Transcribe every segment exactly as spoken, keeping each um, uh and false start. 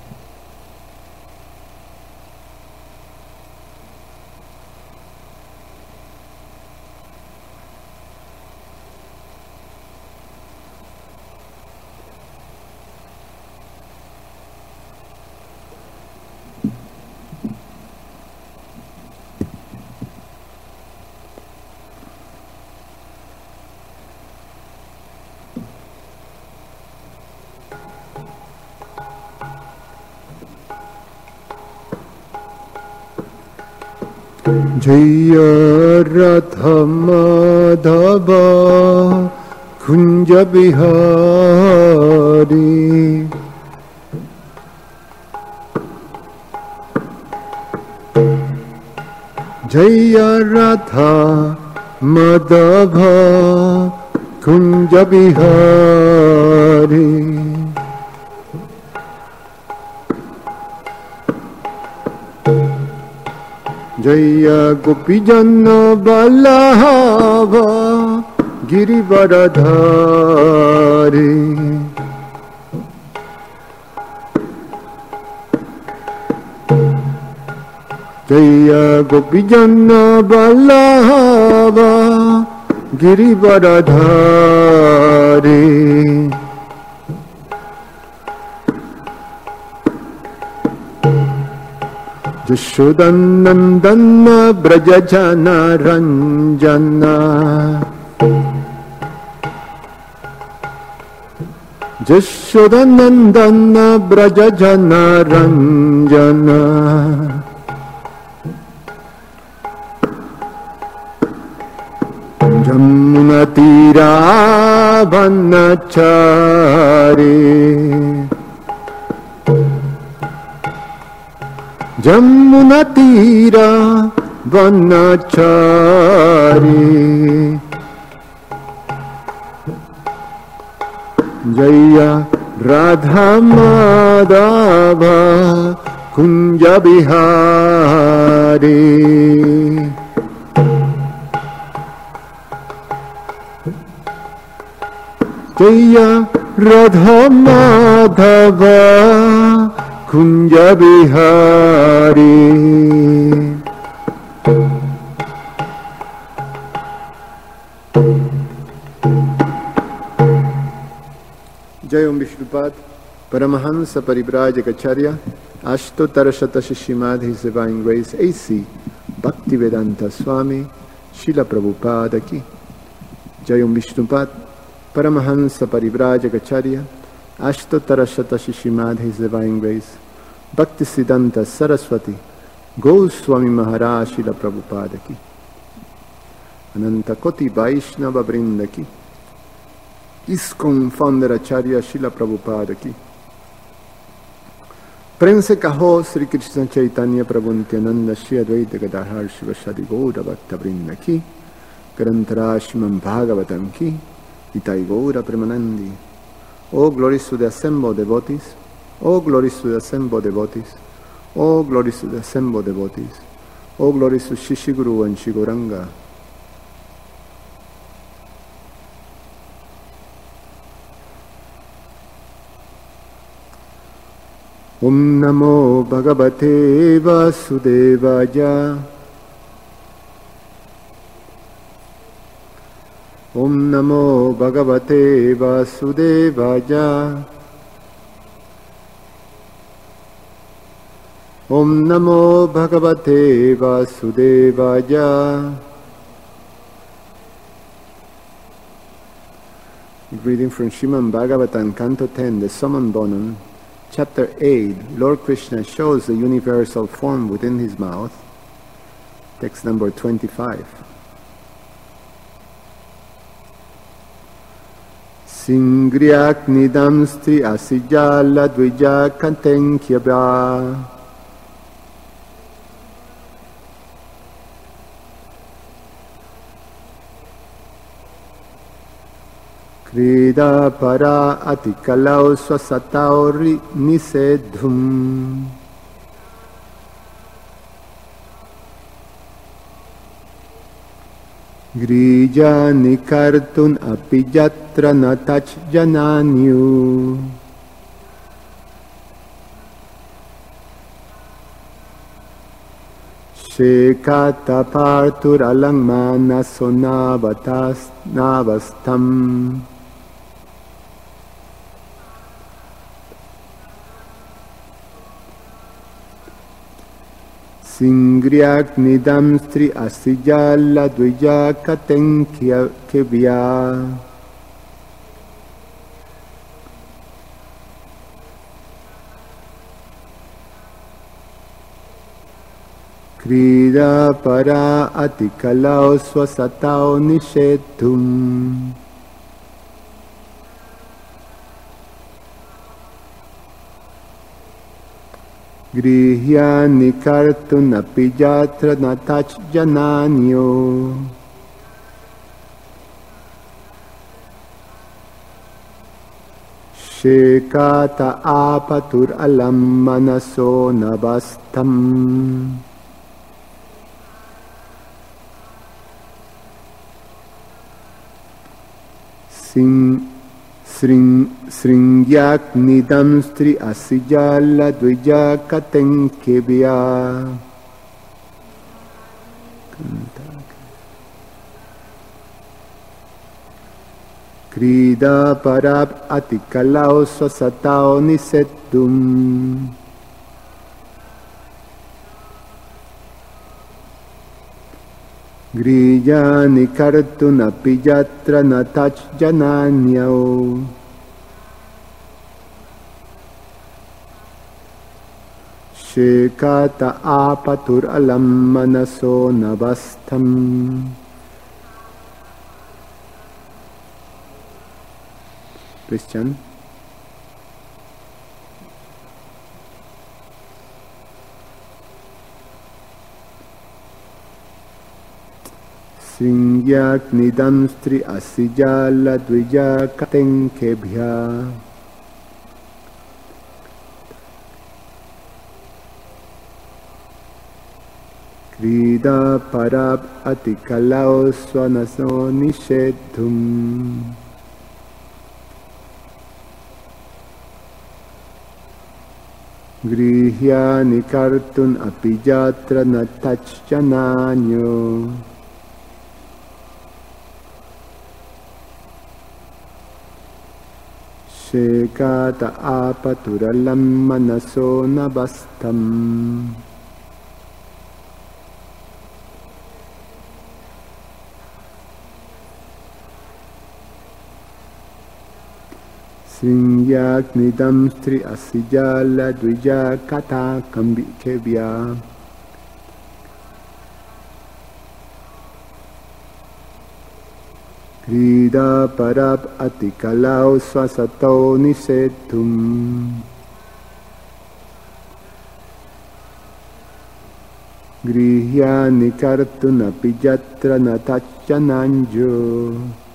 जय राधा माधव कुंज बिहारी जय राधा माधव कुंज बिहारी जय गोपीजन बल्लभ गिरिवरधारी जय गोपीजन बल्लभ गिरिवरधारी यशोदनंदन ब्रज जन रंजन यशोदनंदन ब्रज जन रंजन जमुना तीरा वनचारी जमुना तीरा वनचारी जय राधा माधव कुंज बिहारी जय राधा माधव कुंज बिहारी जय ओम विष्णुपाद परमहंस परिव्राजकाचार्य अष्टोत्तर शत शिष्यमाधि divine grace A C Bhaktivedanta Swami Srila Prabhupada की जय ओम विष्णुपाद परमहंस परिव्राजकाचार्य अष्टोत्तर शत शिष्यमाधि डिवाइन ग्रेस भक्तिसिद्धांत सरस्वती गोस्वामी महाराज श्रील प्रभुपाद की अनंत कोटि वैष्णव वृंद की ISKCON फाउंडर आचार्य श्रील प्रभुपाद की प्रेम से कहो श्री कृष्ण चैतन्य प्रभु नित्यानंद श्री अद्वैत गदाधर शिवसादि गौर भक्त वृंद की ग्रंथरा श्रीमद् भागवतम की इताई गौर Premanandi. Oh glories to the assembled devotees, oh glories to the assembled devotees, oh glories to the assembled devotees, oh glories to Shishi Guru and Shiguranga. Om Namo Bhagavate Vasudevaya. Om Namo Bhagavate Vasudevaya. Om Namo Bhagavate Vasudevaya. Reading from Srimad Bhagavatam, Canto ten, the Summon Bonum, Chapter eight, Lord Krishna shows the universal form within his mouth. Text number twenty-five. Singriaknidam stri asijala dvija kantenkyabha. Krida para atikalau swasatauri nisedhum. Grija nikartun apijatra natach jananyu. Shekata partur alangmana sonavatas navastam. Singriak nidam stri asijala dvija katenkya kebya. Krida para atikalao swasatao nishetum. Grihya nikartu napijatra natach jananyo. Shekata apatur alam manaso nabastam. Sing, sring, sringyak nidam stri asijala dvija katenkebya. Krida parab atikalao swasatao nisetum. Griya nikartu napijatra natach jananyao. Shekata apatur alam manaso nabastam. Christian. Singyak nidam stri asijala dvija katenkebhya. Krida parab atikalao swanaso nishedhum. Grihya nikartun apijatra natach jananyo. Shekata apaturalam manaso nabastam. Singyak nidam stri asijala dvija kata kambikebya. Krida parab atikalao swasatao nisetum. Grihya nikartu napijatra natachananjo.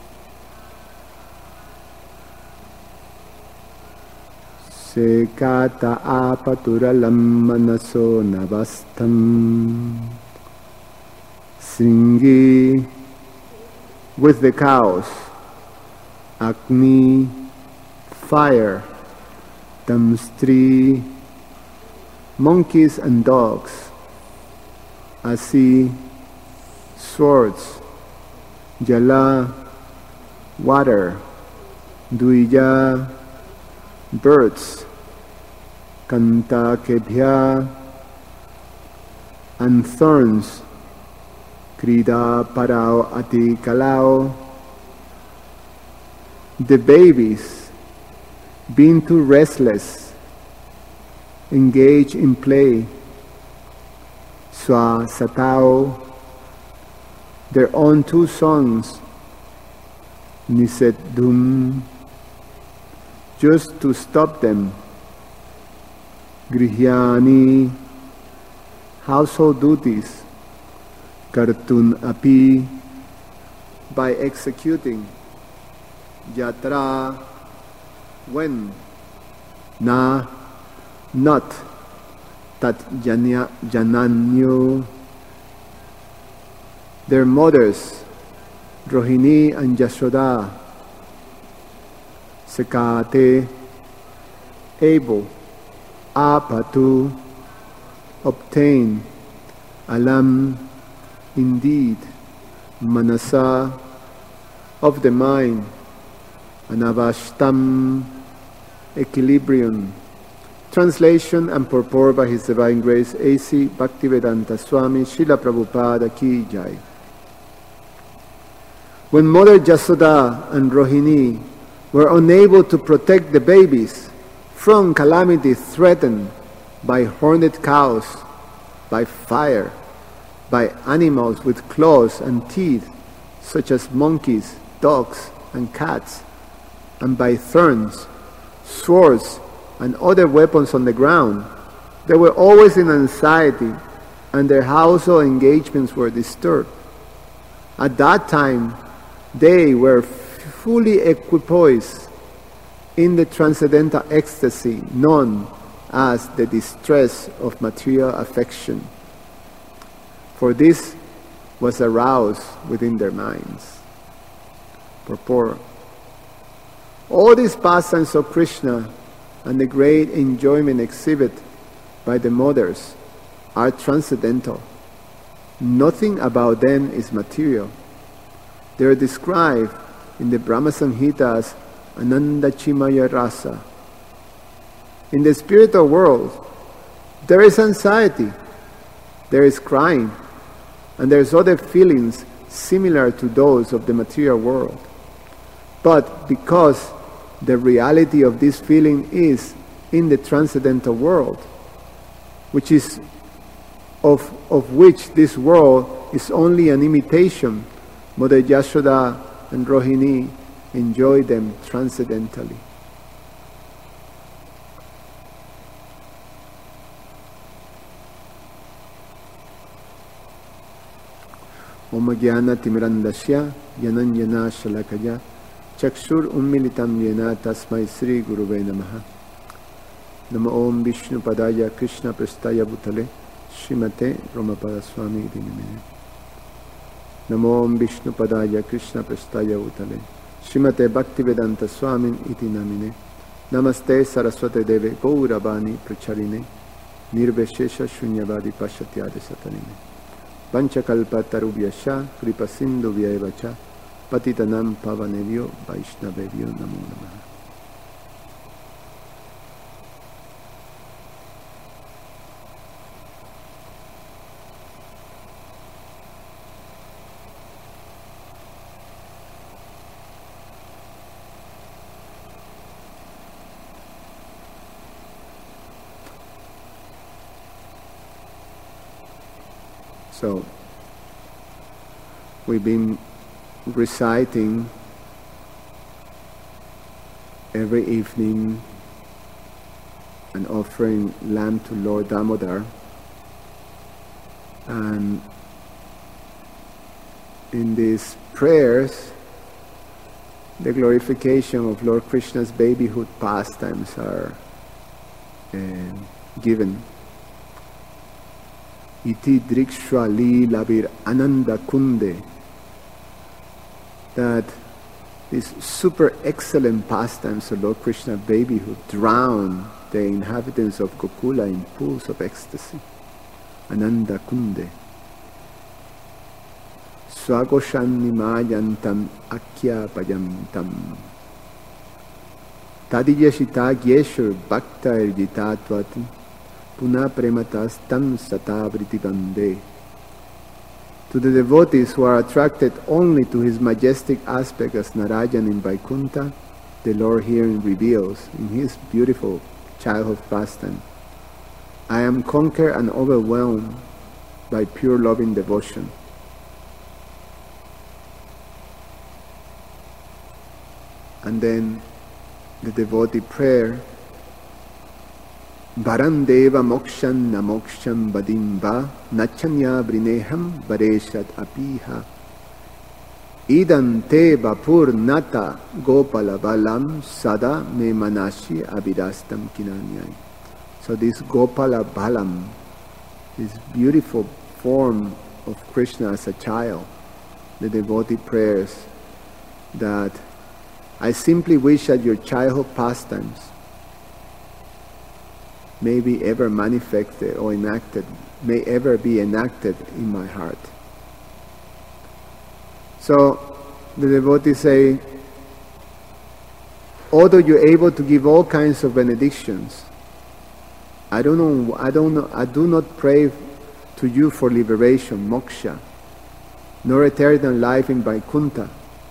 Sekata apaturalam manaso navastam. Sringi with the cows, Agni, fire, Tamstri, monkeys and dogs, Asi, swords, Jala, water, Duija, birds, Kanta Kebhya, and thorns, Krida parao ati kalao. The babies, being too restless, engage in play. Swa satao, their own two songs. Niset dum, just to stop them. Grihyani, household duties. Kartun api, by executing. Yatra, when. Na, not. Tat janya, jananyo. Their mothers, Rohini and Yashoda. Sekate, able. Apatu, obtain. Alam, indeed, manasa, of the mind, anavashtam, equilibrium. Translation and purport by His Divine Grace A C Bhaktivedanta Swami Srila Prabhupada Ki Jai. When Mother Yasoda and Rohini were unable to protect the babies from calamity threatened by horned cows, by fire, by animals with claws and teeth, such as monkeys, dogs, and cats, and by thorns, swords, and other weapons on the ground, they were always in anxiety, and their household engagements were disturbed. At that time, they were fully equipoised in the transcendental ecstasy known as the distress of material affection, for this was aroused within their minds. Purport. All these pastimes of Krishna and the great enjoyment exhibited by the mothers are transcendental. Nothing about them is material. They are described in the Brahma Samhita as Ananda Chimaya Rasa. In the spiritual world, there is anxiety, there is crying, and there is other feelings similar to those of the material world. But because the reality of this feeling is in the transcendental world, which is of, of which this world is only an imitation, Mother Yashoda and Rohini enjoy them transcendentally. Om Jnana Timirandasya Yananyana Shalakaya Chakshur Ummilitam Yena Tasmai Sri Guruve Namaha. Namo Om Vishnu Padaya Krishna Prestaya Bhutale Srimate Ramapada Swami Iti Namine. Namo Om Vishnu Padaya Krishna Prestaya Bhutale Srimate Bhaktivedanta Swami Iti Namine. Namaste Saraswate Deve Gauravani Pracharine Nirveshesha Shunyavadi Pashatyade Satanine. Panchakalpa Tarubhyasha Kripa Sindhu Vyaevacha Patitanam Pavanevyo Vaishnavevyo Namo Namaha. So, we've been reciting every evening and offering lamb to Lord Damodar, and in these prayers the glorification of Lord Krishna's babyhood pastimes are uh, given. Iti drikshva leelavir ananda kunde, that these super excellent pastimes of Lord Krishna babyhood drown the inhabitants of Gokula in pools of ecstasy. Ananda kunde. Swagoshan nimayantam akya payantam. Tadiyashita gyeshur bhakta irjitatvati. Puna prematas tam satavriti bande. To the devotees who are attracted only to his majestic aspect as Narayan in Vaikuntha, the Lord herein reveals in his beautiful childhood pastime, I am conquered and overwhelmed by pure loving devotion. And then the devotee prayer, Varandeva mokshan na moksham vadimva nachanya vrineham vareshat apiha idan te vapur nata gopala balam sada me manashi abhirastam kinanyai. So this Gopala Balam, this beautiful form of Krishna as a child, the devotee prayers that I simply wish that your childhood pastimes may be ever manifested or enacted, may ever be enacted in my heart. So the devotees say, although you're able to give all kinds of benedictions, I don't know, I don't know, I do not pray to you for liberation, moksha, nor eternal life in Vaikuntha,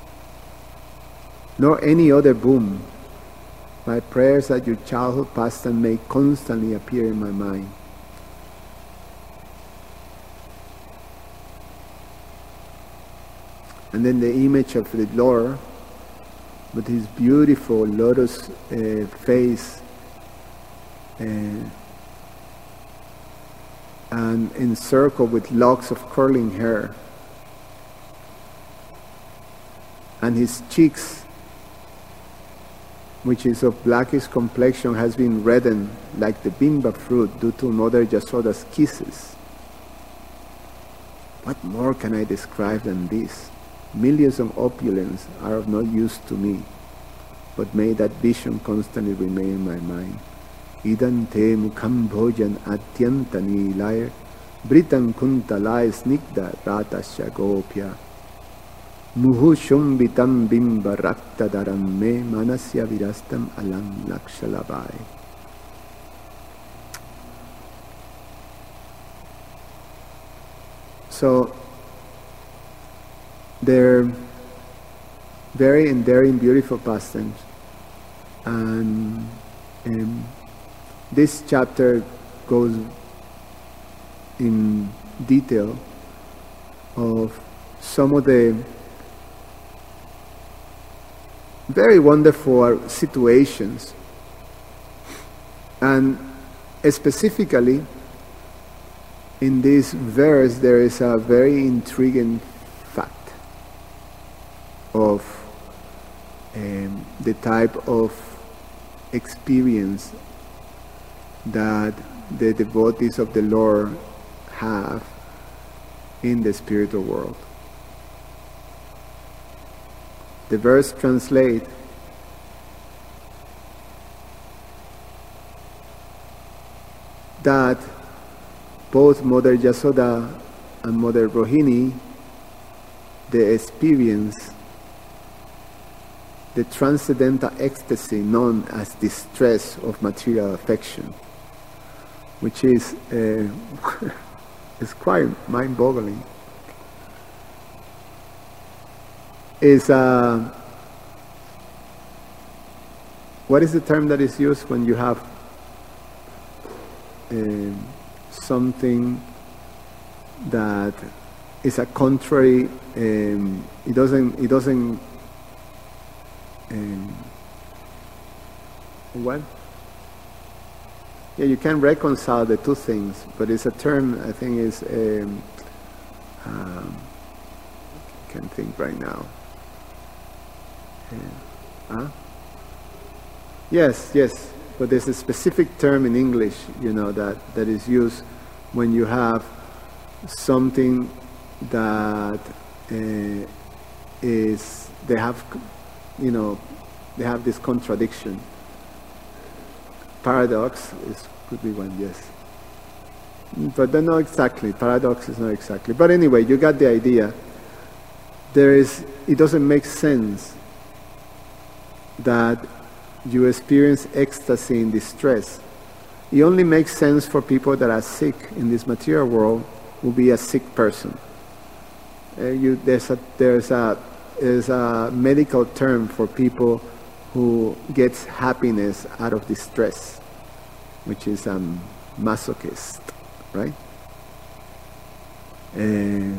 nor any other boon. My prayers that your childhood pastime may constantly appear in my mind. And then the image of the Lord with his beautiful lotus uh, face uh, and encircled with locks of curling hair, and his cheeks, which is of blackish complexion, has been reddened like the bimba fruit due to Mother Yasoda's kisses. What more can I describe than this? Millions of opulence are of no use to me, but may that vision constantly remain in my mind. Idan te mukham bhojan atyanta nilayar britam kuntalaya snigda ratasya gopya muhu shumbitam bimba raktadaram me manasya virastam alam lakshalabhai. So they're very endearing, beautiful pastimes, and um, this chapter goes in detail of some of the very wonderful situations, and specifically in this verse there is a very intriguing fact of um, the type of experience that the devotees of the Lord have in the spiritual world. The verse translates that both Mother Yasoda and Mother Rohini, they experience the transcendental ecstasy known as distress of material affection, which is uh, is quite mind-boggling. Is uh, what is the term that is used when you have uh, something that is a contrary? Um, it doesn't. It doesn't. Um, what? Yeah, you can reconcile the two things, but it's a term. I think is. Um, um, I can't think right now. Uh, huh? Yes, yes, but there's a specific term in English, you know, that, that is used when you have something that uh, is, they have, you know, they have this contradiction. Paradox is, could be one, yes. But they're not exactly, paradox is not exactly. But anyway, you got the idea. There is, it doesn't make sense that you experience ecstasy in distress. It only makes sense for people that are sick in this material world, will be a sick person. Uh, you, there's, a, there's, a, there's a medical term for people who gets happiness out of distress, which is a um, masochist, right? And,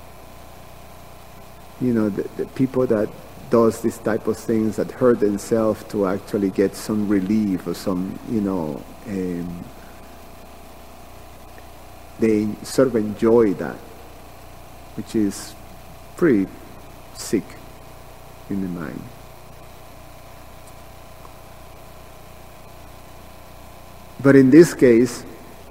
you know, the, the people that does this type of things that hurt themselves to actually get some relief or some, you know, um, they sort of enjoy that, which is pretty sick in the mind. But in this case,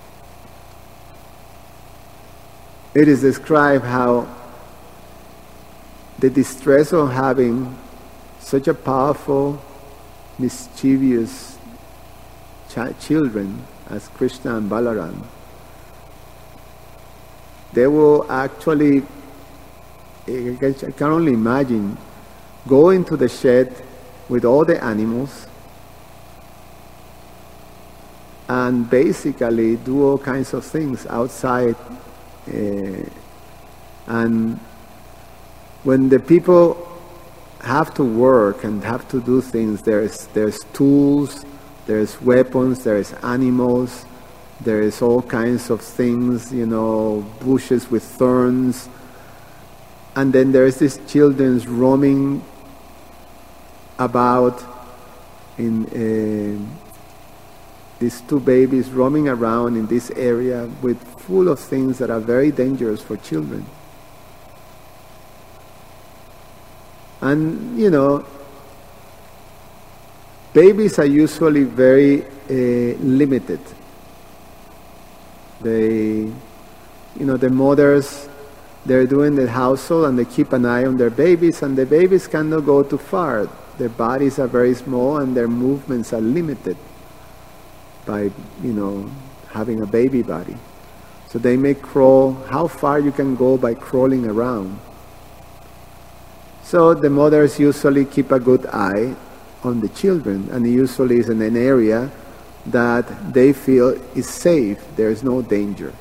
it is described how the distress of having such a powerful, mischievous ch- children as Krishna and Balaram, they will actually, I can only imagine, go into the shed with all the animals and basically do all kinds of things outside. Uh, and when the people have to work and have to do things, there's there's tools, there's weapons, there's animals, there's all kinds of things, you know, bushes with thorns, and then there's these children roaming about in uh, these two babies roaming around in this area with full of things that are very dangerous for children. And, you know, babies are usually very uh, limited. They, you know, the mothers, they're doing the household and they keep an eye on their babies, and the babies cannot go too far. Their bodies are very small and their movements are limited by, you know, having a baby body. So they may crawl, how far you can go by crawling around. So the mothers usually keep a good eye on the children, and it usually is in an area that they feel is safe, there is no danger.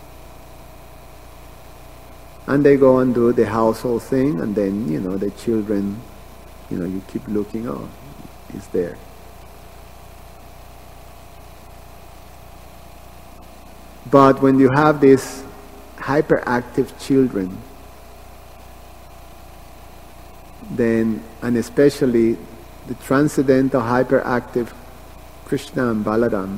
And they go and do the household thing, and then, you know, the children, you know, you keep looking, oh, it's there. But when you have these hyperactive children, then, and especially the transcendental hyperactive Krishna and Balaram,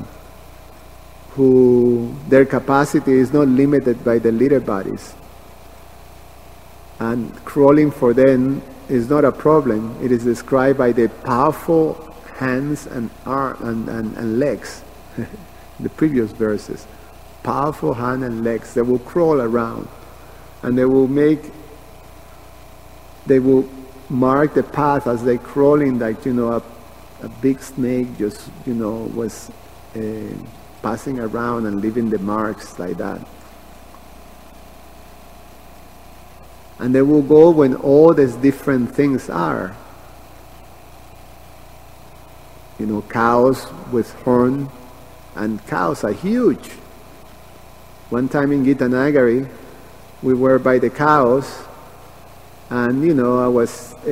who their capacity is not limited by the little bodies, and crawling for them is not a problem. It is described by the powerful hands and arm and, and, and legs. The previous verses, powerful hand and legs, they will crawl around, and they will make, they will mark the path as they crawling, like, you know, a, a big snake just, you know, was uh, passing around and leaving the marks like that. And they will go when all these different things are. You know, cows with horn, and cows are huge. One time in Gitanagari, we were by the cows, and, you know, I was, uh,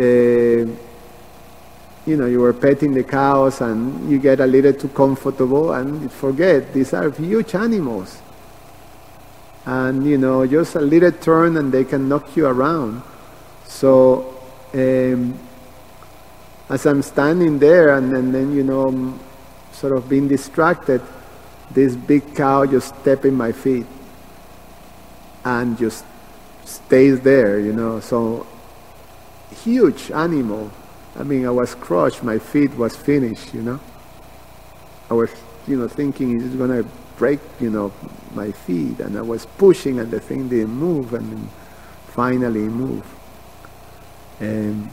you know, you were petting the cows and you get a little too comfortable and you forget, these are huge animals. And, you know, just a little turn and they can knock you around. So, um, as I'm standing there and, and then, you know, sort of being distracted, this big cow just stepped in my feet and just stays there, you know. So huge animal. I mean, I was crushed. My feet was finished, you know. I was, you know, thinking it's going to break, you know, my feet, and I was pushing, and the thing didn't move, and then finally it moved. And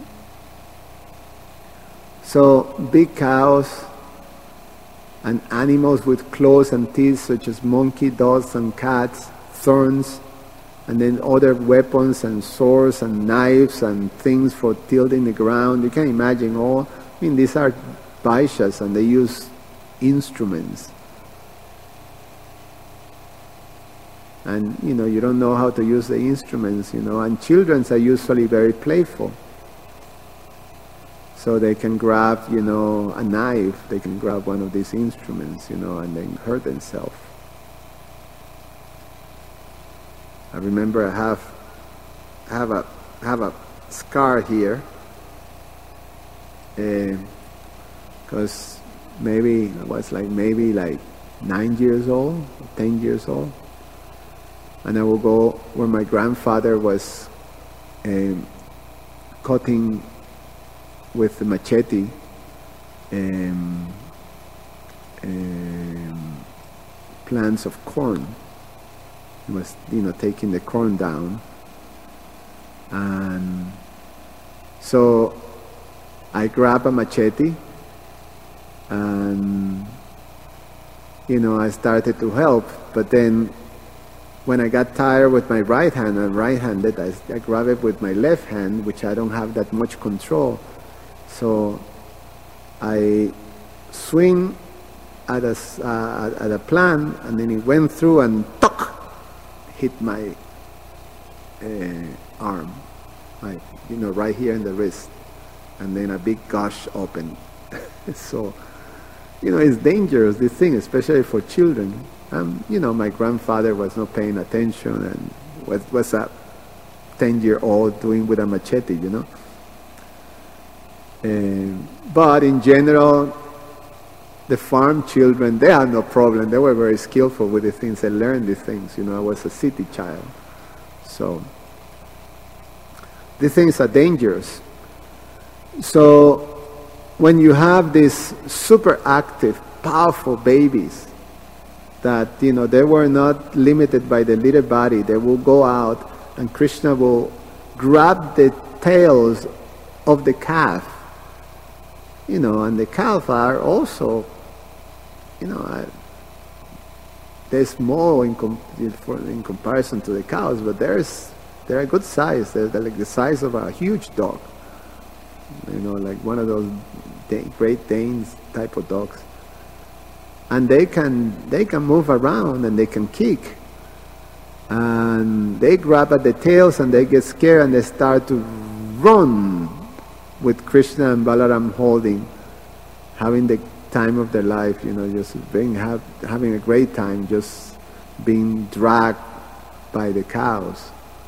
so big cows and animals with claws and teeth, such as monkey, dogs, and cats, thorns, and then other weapons and swords and knives and things for tilting the ground. You can imagine all, I mean, these are Vaishyas and they use instruments. And, you know, you don't know how to use the instruments, you know, and children are usually very playful. So they can grab, you know, a knife, they can grab one of these instruments, you know, and then hurt themselves. I remember I have have a have a scar here, because uh, maybe I was like maybe like nine years old, ten years old, and I will go where my grandfather was um, cutting with the machete um, um, plants of corn. He was, you know, taking the corn down, and so I grabbed a machete and you know, I started to help. But then when I got tired with my right hand, I'm right-handed, I, I grab it with my left hand, which I don't have that much control. So I swing at a, uh, at a plant, and then it went through and tuck, hit my uh, arm, like, you know, right here in the wrist, and then a big gush opened. So, you know, it's dangerous, this thing, especially for children. Um, you know, my grandfather was not paying attention and was, was a ten-year-old doing with a machete, you know. Um, but in general, the farm children, they had no problem. They were very skillful with the things. They learned these things. You know, I was a city child. So, these things are dangerous. So, when you have these super active, powerful babies, that, you know, they were not limited by the little body, they will go out and Krishna will grab the tails of the calf. You know, and the calf are also, you know, uh, they're small in, com in comparison to the cows, but there's, they're a good size. They're, they're like the size of a huge dog. You know, like one of those Great Danes type of dogs. And they can, they can move around and they can kick. And they grab at the tails and they get scared and they start to run, with Krishna and Balaram holding, having the time of their life, you know, just being, have, having a great time, just being dragged by the cows.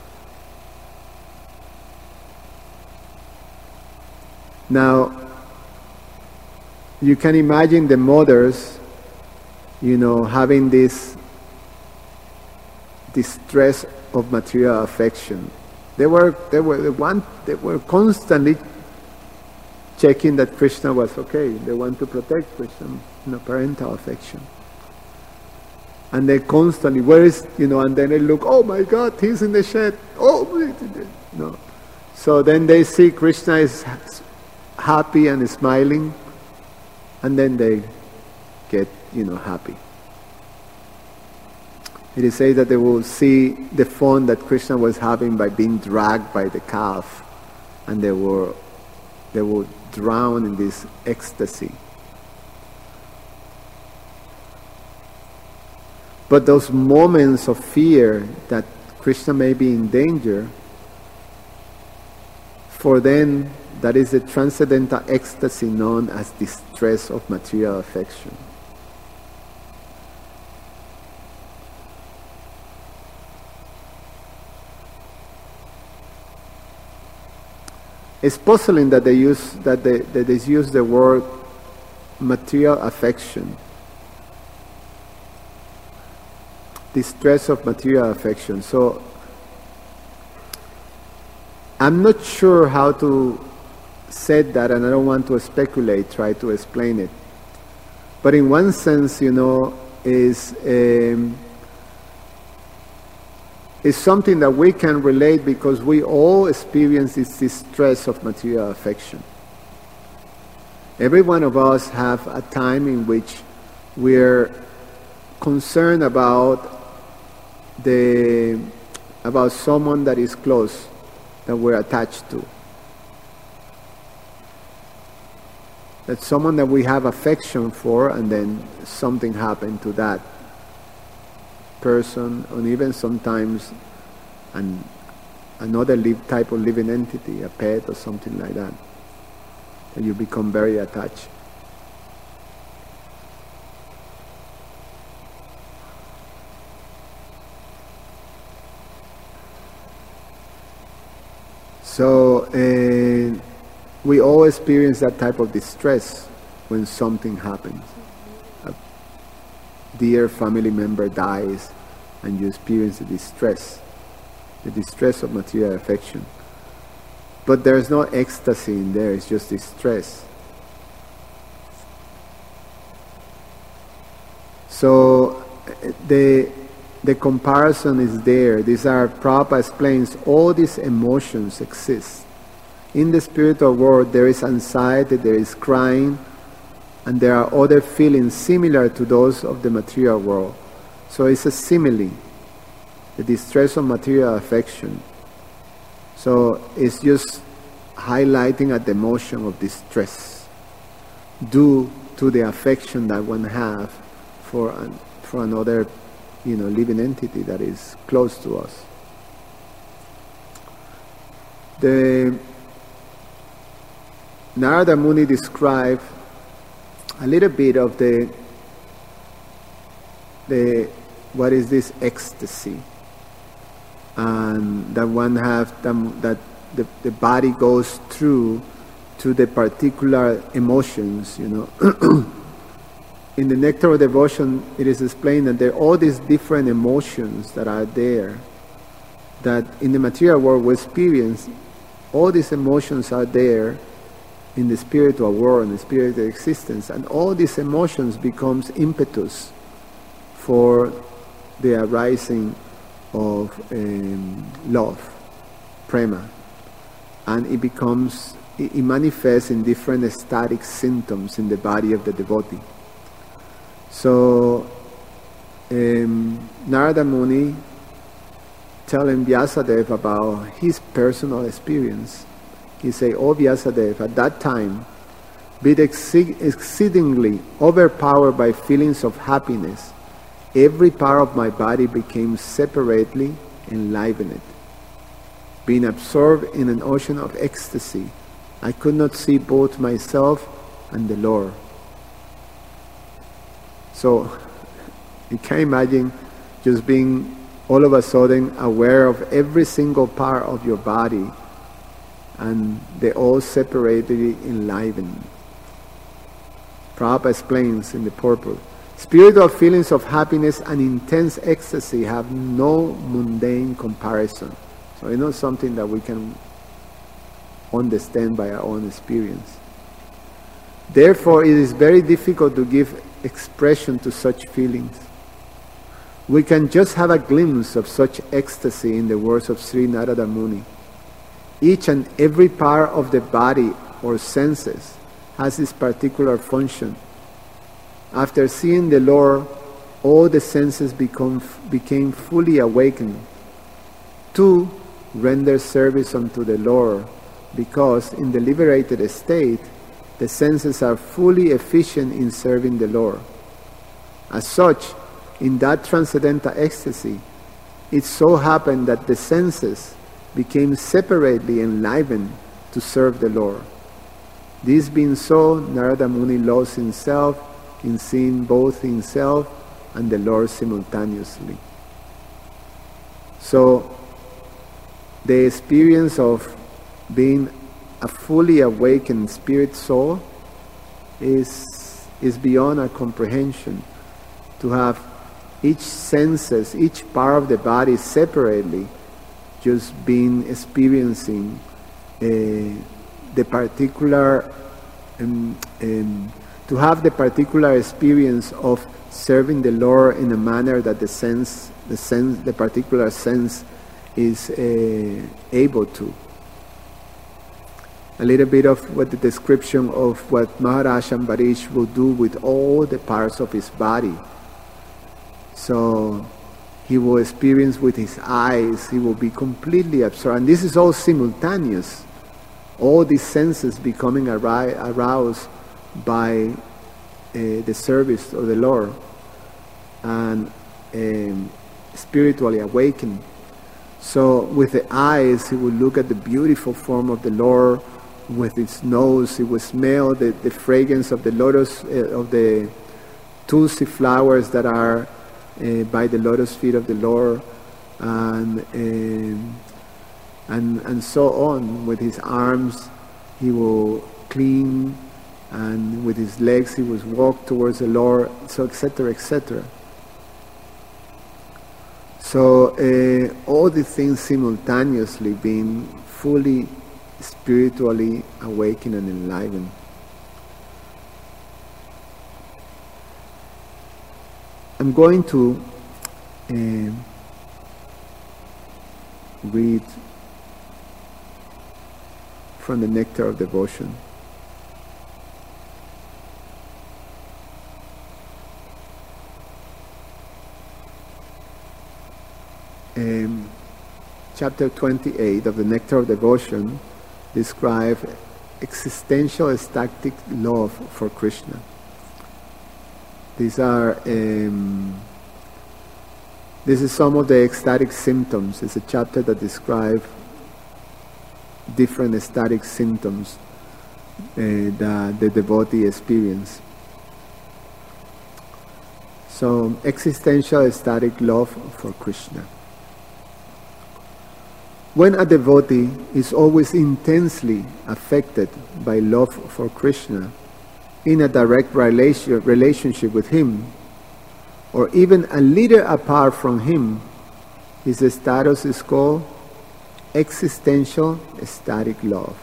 Now, you can imagine the mothers, you know, having this distress of material affection. They were, they were the one, they were constantly checking that Krishna was okay. They want to protect Krishna, you know, parental affection. And they constantly, where is, you know, and then they look, oh my God, he's in the shed. Oh, no. So then they see Krishna is happy and smiling, and then they get, you know, happy. It is said that they will see the fun that Krishna was having by being dragged by the calf, and they were, they will drown in this ecstasy. But those moments of fear that Krishna may be in danger, for them, that is the transcendental ecstasy known as distress of material affection. It's puzzling that they use that they that they use the word material affection, distress of material affection. So I'm not sure how to say that, and I don't want to speculate, try to explain it. But in one sense, you know, is um, is something that we can relate, because we all experience this distress of material affection. Every one of us have a time in which we're concerned about the about someone that is close, that we're attached to. That's someone that we have affection for, and then something happened to that person, or even sometimes an, another live, type of living entity, a pet or something like that, and you become very attached. So uh, we all experience that type of distress when something happens. A dear family member dies and you experience the distress, the distress of material affection. But there's no ecstasy in there, it's just distress. So the The comparison is there. These are, Prabhupada explains, all these emotions exist. In the spiritual world, there is anxiety, there is crying, and there are other feelings similar to those of the material world. So it's a simile, the distress of material affection. So it's just highlighting at the emotion of distress due to the affection that one have for an, for another, you know, living entity that is close to us. The Narada Muni described a little bit of the the what is this ecstasy, and that one have them, that the, the body goes through to the particular emotions, you know. In the Nectar of Devotion, it is explained that there are all these different emotions that are there, that in the material world we experience. All these emotions are there in the spiritual world, in the spiritual existence, and all these emotions becomes impetus for the arising of um, love, prema, and it becomes, it, it manifests in different ecstatic symptoms in the body of the devotee. So um, Narada Muni telling Vyasadeva about his personal experience. He say, "Oh Vyasadeva, at that time, being exceedingly overpowered by feelings of happiness, every part of my body became separately enlivened. Being absorbed in an ocean of ecstasy, I could not see both myself and the Lord." So you can imagine just being all of a sudden aware of every single part of your body, and they all separately enlivened. Prabhupada explains in the purport, spiritual feelings of happiness and intense ecstasy have no mundane comparison. So it's not something that we can understand by our own experience. Therefore, it is very difficult to give expression to such feelings. We can just have a glimpse of such ecstasy in the words of Sri Narada Muni. Each and every part of the body or senses has this particular function. After seeing the Lord, all the senses become, became fully awakened to render service unto the Lord, because in the liberated state, the senses are fully efficient in serving the Lord. As such, in that transcendental ecstasy, it so happened that the senses became separately enlivened to serve the Lord. This being so, Narada Muni lost himself in seeing both himself and the Lord simultaneously. So, the experience of being a fully awakened spirit soul is, is beyond our comprehension. To have each senses, each part of the body separately, just being experiencing uh, the particular, um, um, to have the particular experience of serving the Lord in a manner that the sense, the sense, the particular sense is uh, able to. A little bit of what the description of what Maharaj Ambarish will do with all the parts of his body. So he will experience with his eyes, he will be completely absorbed. And this is all simultaneous. All these senses becoming aroused by uh, the service of the Lord and um, spiritually awakened. So with the eyes, he will look at the beautiful form of the Lord. With his nose, he will smell the, the fragrance of the lotus, uh, of the tulsi flowers that are Uh, by the lotus feet of the Lord, and um, and and so on. With his arms, he will clean, and with his legs, he will walk towards the Lord. So, et cetera, et cetera. So uh, all the things simultaneously being fully spiritually awakened and enlivened. I'm going to uh, read from the Nectar of Devotion. um, chapter twenty-eight of the Nectar of Devotion describes existential ecstatic love for Krishna. These are, um, this is some of the ecstatic symptoms. It's a chapter that describes different ecstatic symptoms uh, that the devotee experience. So, existential ecstatic love for Krishna. When a devotee is always intensely affected by love for Krishna, in a direct relation, relationship with him, or even a little apart from him, his status is called existential ecstatic love.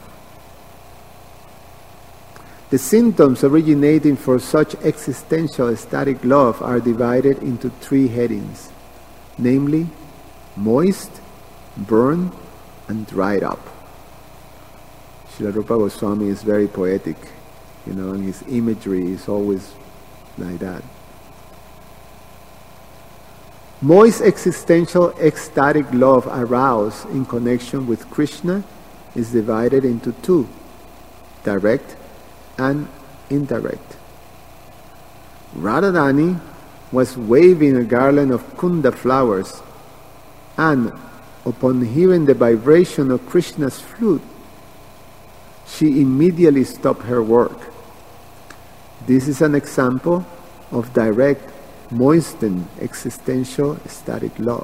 The symptoms originating for such existential ecstatic love are divided into three headings, namely moist, burned, and dried up. Srila Rupa Goswami is very poetic, you know, and his imagery is always like that. Moist existential ecstatic love aroused in connection with Krishna is divided into two, direct and indirect. Radharani was waving a garland of kunda flowers, and upon hearing the vibration of Krishna's flute, she immediately stopped her work. This is an example of direct, moistened, existential, ecstatic love.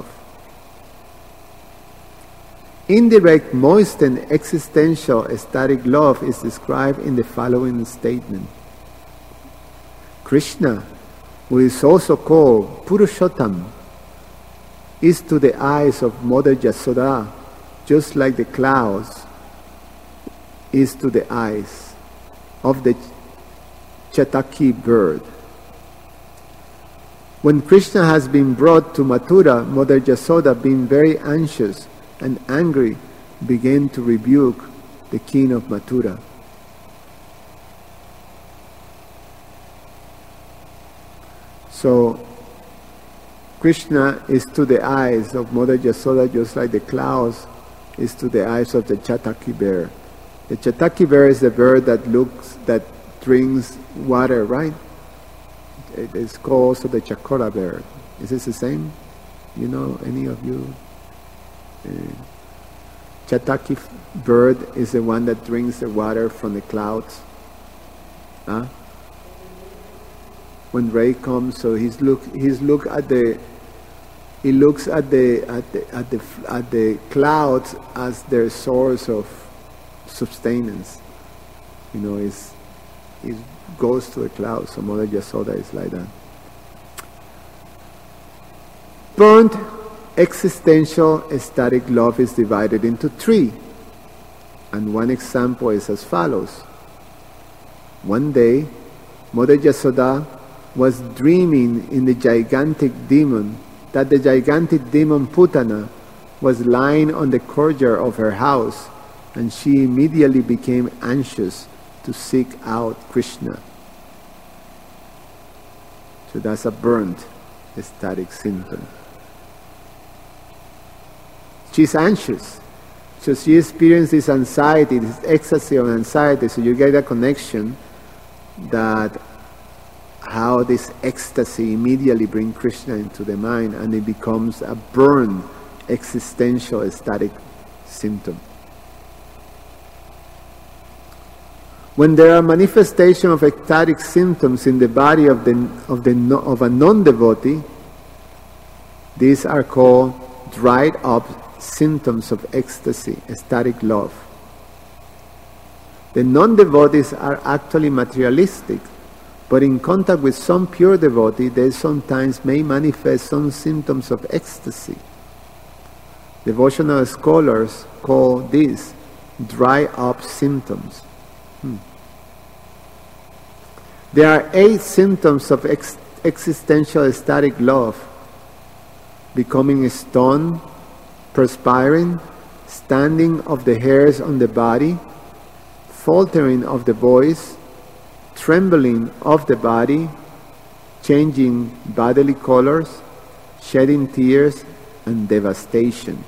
Indirect, moistened, existential, ecstatic love is described in the following statement. Krishna, who is also called Purushottam, is to the eyes of Mother Yasoda just like the clouds is to the eyes of the Chataki bird. When Krishna has been brought to Mathura, Mother Yasoda, being very anxious and angry, began to rebuke the king of Mathura. So, Krishna is to the eyes of Mother Yasoda just like the clouds is to the eyes of the Chataki bear. The Chataki bear is the bird that looks, that drinks water, right? It is called also the Chakora bear. Is this the same? You know, any of you? Uh, Chataki bird is the one that drinks the water from the clouds. Huh? When rain comes, so he's look he's look at the he looks at the at the at the at the clouds as their source of sustenance. You know, it's it goes to the clouds. So Mother Yasoda is like that. Burnt existential ecstatic love is divided into three, and one example is as follows. One day, Mother Yasoda was dreaming in the gigantic demon, that the gigantic demon Putana was lying on the courtyard of her house, and she immediately became anxious to seek out Krishna. So that's a burnt ecstatic symptom. She's anxious. So she experienced this anxiety, this ecstasy of anxiety. So you get a connection that how this ecstasy immediately brings Krishna into the mind, and it becomes a burned existential ecstatic symptom. When there are manifestations of ecstatic symptoms in the body of the of the of a non-devotee, these are called dried up symptoms of ecstasy, ecstatic love. The non-devotees are actually materialistic, but in contact with some pure devotee, they sometimes may manifest some symptoms of ecstasy. Devotional scholars call these dry up symptoms. Hmm. There are eight symptoms of ex- existential ecstatic love: becoming stunned, perspiring, standing of the hairs on the body, faltering of the voice, trembling of the body, changing bodily colors, shedding tears, and devastation.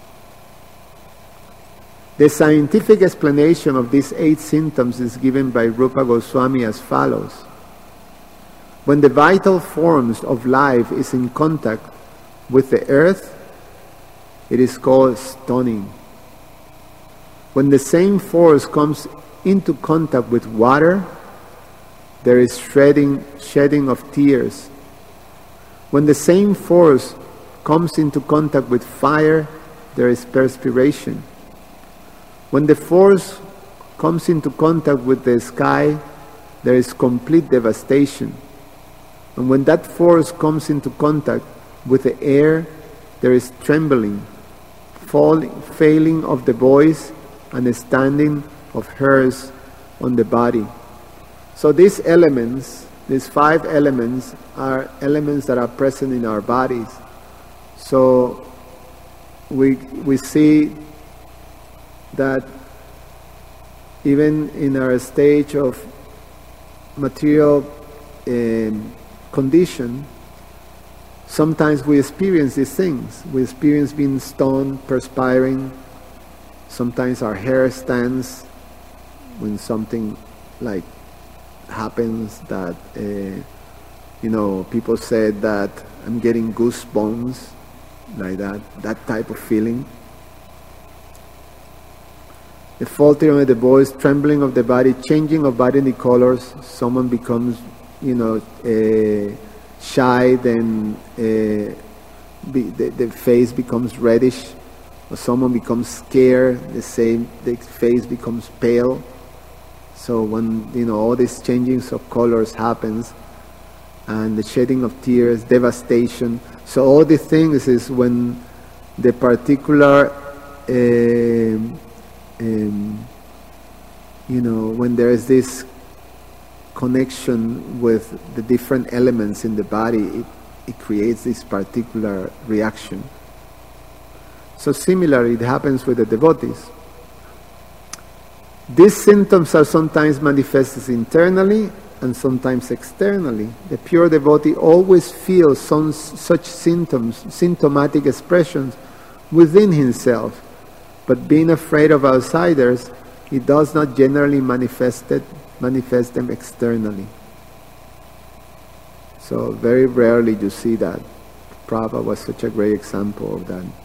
The scientific explanation of these eight symptoms is given by Rupa Goswami as follows. When the vital forms of life is in contact with the earth, it is called stoning. When the same force comes into contact with water, there is shedding, shedding of tears. When the same force comes into contact with fire, there is perspiration. When the force comes into contact with the sky, there is complete devastation. And when that force comes into contact with the air, there is trembling, falling, failing of the voice, and a standing of hairs on the body. So these elements, these five elements, are elements that are present in our bodies. So we we see that even in our stage of material um, condition, sometimes we experience these things. We experience being stoned, perspiring. Sometimes our hair stands when something like happens that, uh, you know, people said that I'm getting goosebumps, like that, that type of feeling. The faltering of the voice, trembling of the body, changing of bodily colors. Someone becomes, you know, uh, shy, then uh, be, the, the face becomes reddish, or someone becomes scared, the same, the face becomes pale. So when, you know, all these changings of colors happens, and the shedding of tears, devastation. So all these things is when the particular, uh, um, you know, when there is this connection with the different elements in the body, it, it creates this particular reaction. So similarly, it happens with the devotees. These symptoms are sometimes manifested internally and sometimes externally. The pure devotee always feels some such symptoms, symptomatic expressions within himself, but being afraid of outsiders, he does not generally manifest it, manifest them externally. So very rarely you see that. Prabhupada was such a great example of that.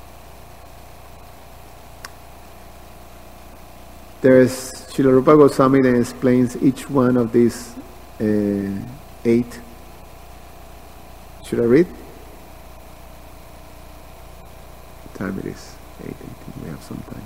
There's Srila Rupa Goswami then explains each one of these uh, eight. Should I read? What time it is? eight eighteen. We have some time.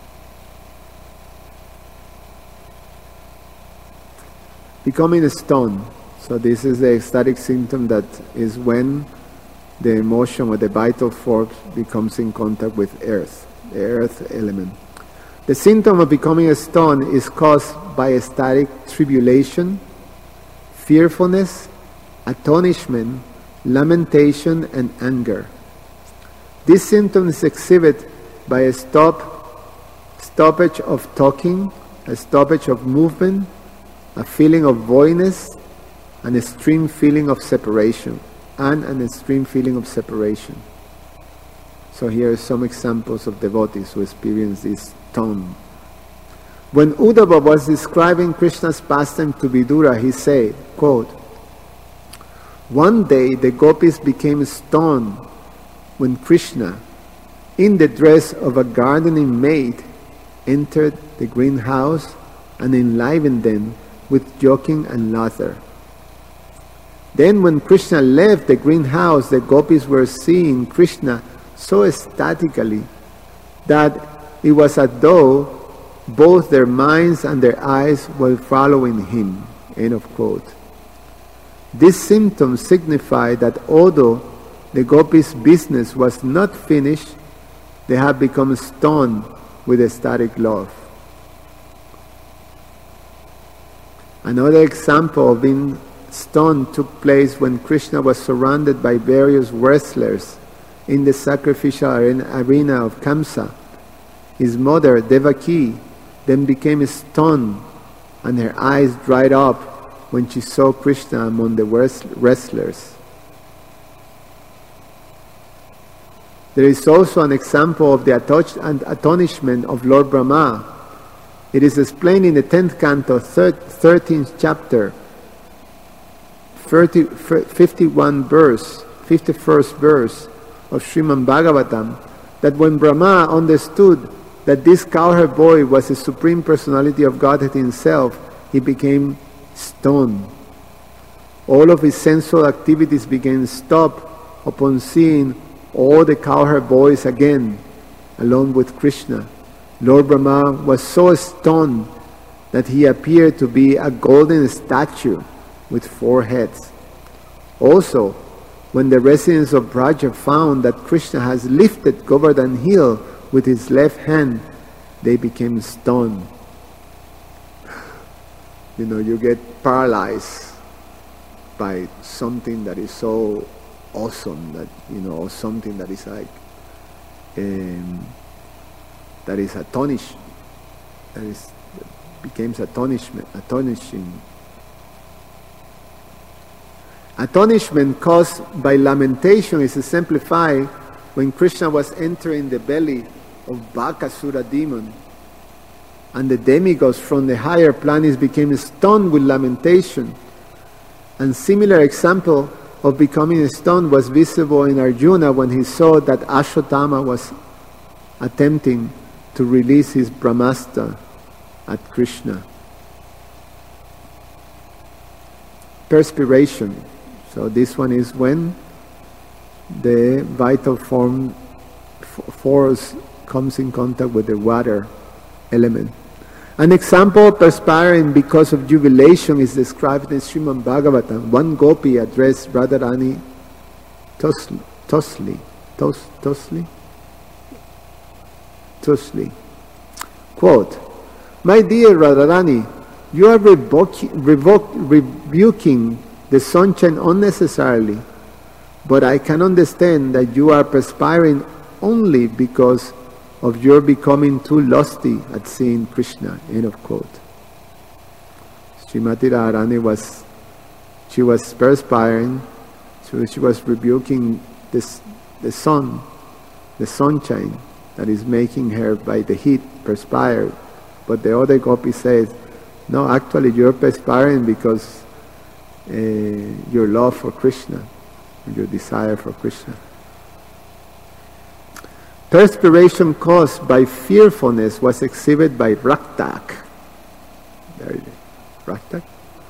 Becoming a stone. So this is the ecstatic symptom that is when the emotion or the vital force becomes in contact with earth, the earth element. The symptom of becoming a stone is caused by ecstatic tribulation, fearfulness, astonishment, lamentation, and anger. This symptom is exhibited by a stop, stoppage of talking, a stoppage of movement, a feeling of voidness, an extreme feeling of separation, and an extreme feeling of separation. So here are some examples of devotees who experience this tone. When Uddhava was describing Krishna's pastime to Vidura, he said, quote, "One day the gopis became stunned when Krishna, in the dress of a gardening maid, entered the greenhouse and enlivened them with joking and laughter. Then when Krishna left the greenhouse, the gopis were seeing Krishna so ecstatically that it was as though both their minds and their eyes were following him." End of quote. This symptom signified that although the gopis' business was not finished, they had become stunned with ecstatic love. Another example of being stunned took place when Krishna was surrounded by various wrestlers in the sacrificial arena of Kamsa. His mother, Devaki, then became stunned, and her eyes dried up when she saw Krishna among the wrestlers. There is also an example of the astonishment of Lord Brahma. It is explained in the tenth canto, thirteenth chapter, fifty-one verse, fifty-first verse of Srimad Bhagavatam, that when Brahma understood that this cowherd boy was the Supreme Personality of Godhead himself, he became stunned. All of his sensual activities began to stop upon seeing all the cowherd boys again, along with Krishna. Lord Brahma was so stunned that he appeared to be a golden statue with four heads. Also, when the residents of Braja found that Krishna has lifted Govardhan hill with his left hand, they became stunned. You know, you get paralyzed by something that is so awesome, that, you know, something that is like, um, that is astonish, that is, becomes astonishment, astonishing. Astonishment caused by lamentation is exemplified when Krishna was entering the belly of Bakasura demon, and the demigods from the higher planets became stunned with lamentation. And similar example of becoming stunned was visible in Arjuna when he saw that Ashwatthama was attempting to release his Brahmastra at Krishna. Perspiration. So this one is when the vital form force comes in contact with the water element. An example of perspiring because of jubilation is described in Srimad Bhagavatam. One gopi addressed Radharani Tosli, Tosli, Tos, Tosli, Tosli. Quote, "My dear Radharani, you are revoke, revoke, rebuking the sunshine unnecessarily, but I can understand that you are perspiring only because of your becoming too lusty at seeing Krishna." End of quote. Srimati Radharani was, she was perspiring, so she was rebuking this, the sun, the sunshine that is making her by the heat perspire. But the other gopi says, no, actually you're perspiring because uh, your love for Krishna, your desire for Krishna. Perspiration caused by fearfulness was exhibited by Raktak. There it is. Raktak.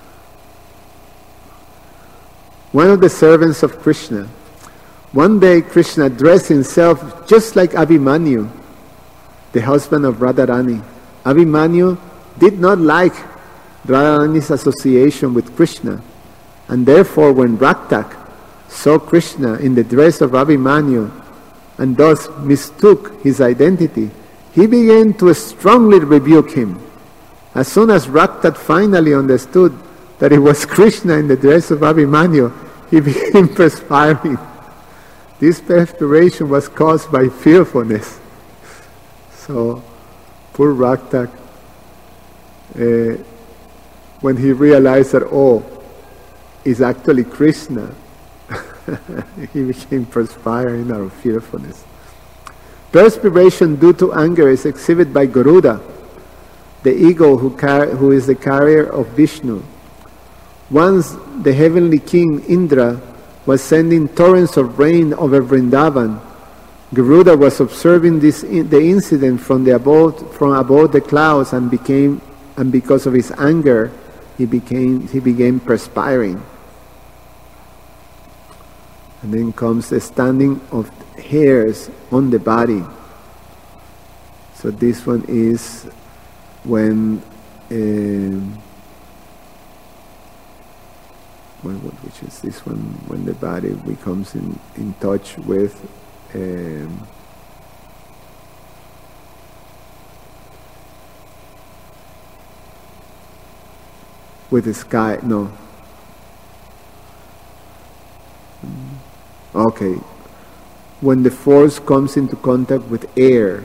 One of the servants of Krishna. One day Krishna dressed himself just like Abhimanyu, the husband of Radharani. Abhimanyu did not like Radharani's association with Krishna, and therefore when Raktak saw Krishna in the dress of Abhimanyu and thus mistook his identity, he began to strongly rebuke him. As soon as Raktak finally understood that it was Krishna in the dress of Abhimanyu, he began perspiring. This perspiration was caused by fearfulness. So, poor Raktak, uh, when he realized that, oh, it's actually Krishna, he became perspiring out of fearfulness. Perspiration due to anger is exhibited by Garuda, the eagle who, car- who is the carrier of Vishnu. Once the heavenly king Indra was sending torrents of rain over Vrindavan. Garuda was observing this in- the incident from the above from above the clouds, and became and because of his anger, he became he began perspiring. And then comes the standing of hairs on the body. So this one is when, um, when which is this one, when the body becomes in, in touch with um, with the sky. No. Okay, when the force comes into contact with air,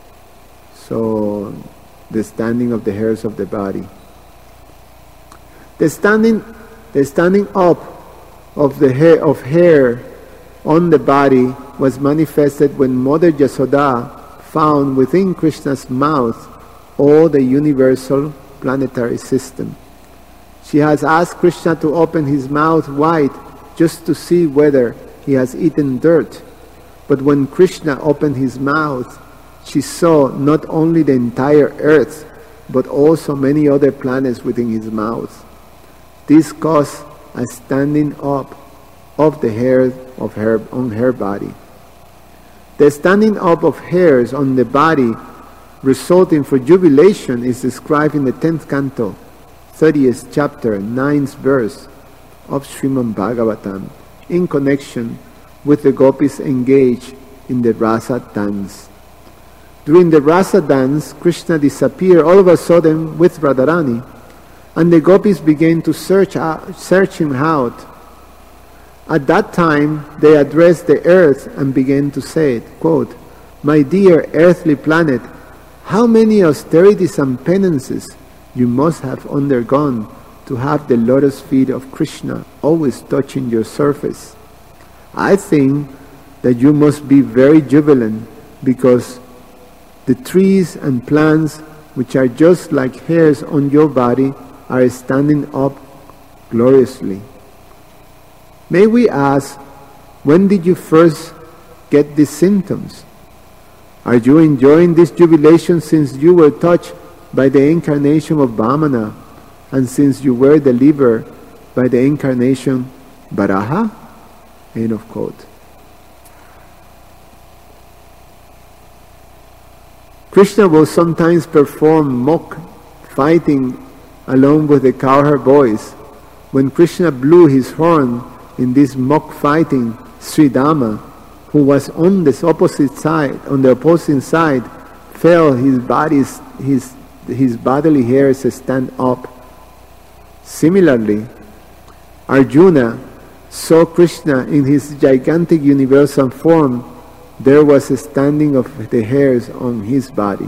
so the standing of the hairs of the body. The standing, the standing up of the hair of hair on the body was manifested when Mother Yasoda found within Krishna's mouth all the universal planetary system. She has asked Krishna to open his mouth wide just to see whether he has eaten dirt. But when Krishna opened his mouth, she saw not only the entire earth, but also many other planets within his mouth. This caused a standing up of the hair of her on her body. The standing up of hairs on the body resulting from jubilation is described in the tenth canto, thirtieth chapter, ninth verse of Srimad Bhagavatam, in connection with the gopis engaged in the rasa dance. During the rasa dance, Krishna disappeared all of a sudden with Radharani, and the gopis began to search out, search him out. At that time, they addressed the earth and began to say, quote, "My dear earthly planet, how many austerities and penances you must have undergone to have the lotus feet of Krishna always touching your surface. I think that you must be very jubilant because the trees and plants, which are just like hairs on your body, are standing up gloriously. May we ask, when did you first get these symptoms? Are you enjoying this jubilation since you were touched by the incarnation of Vamana and since you were delivered by the incarnation Varaha?" End of quote. Krishna will sometimes perform mock fighting along with the cowherd boys. When Krishna blew his horn in this mock fighting, Sridama, who was on the opposite side, on the opposing side, felt his body's his his bodily hairs stand up. Similarly, Arjuna saw Krishna in his gigantic universal form. There was a standing of the hairs on his body.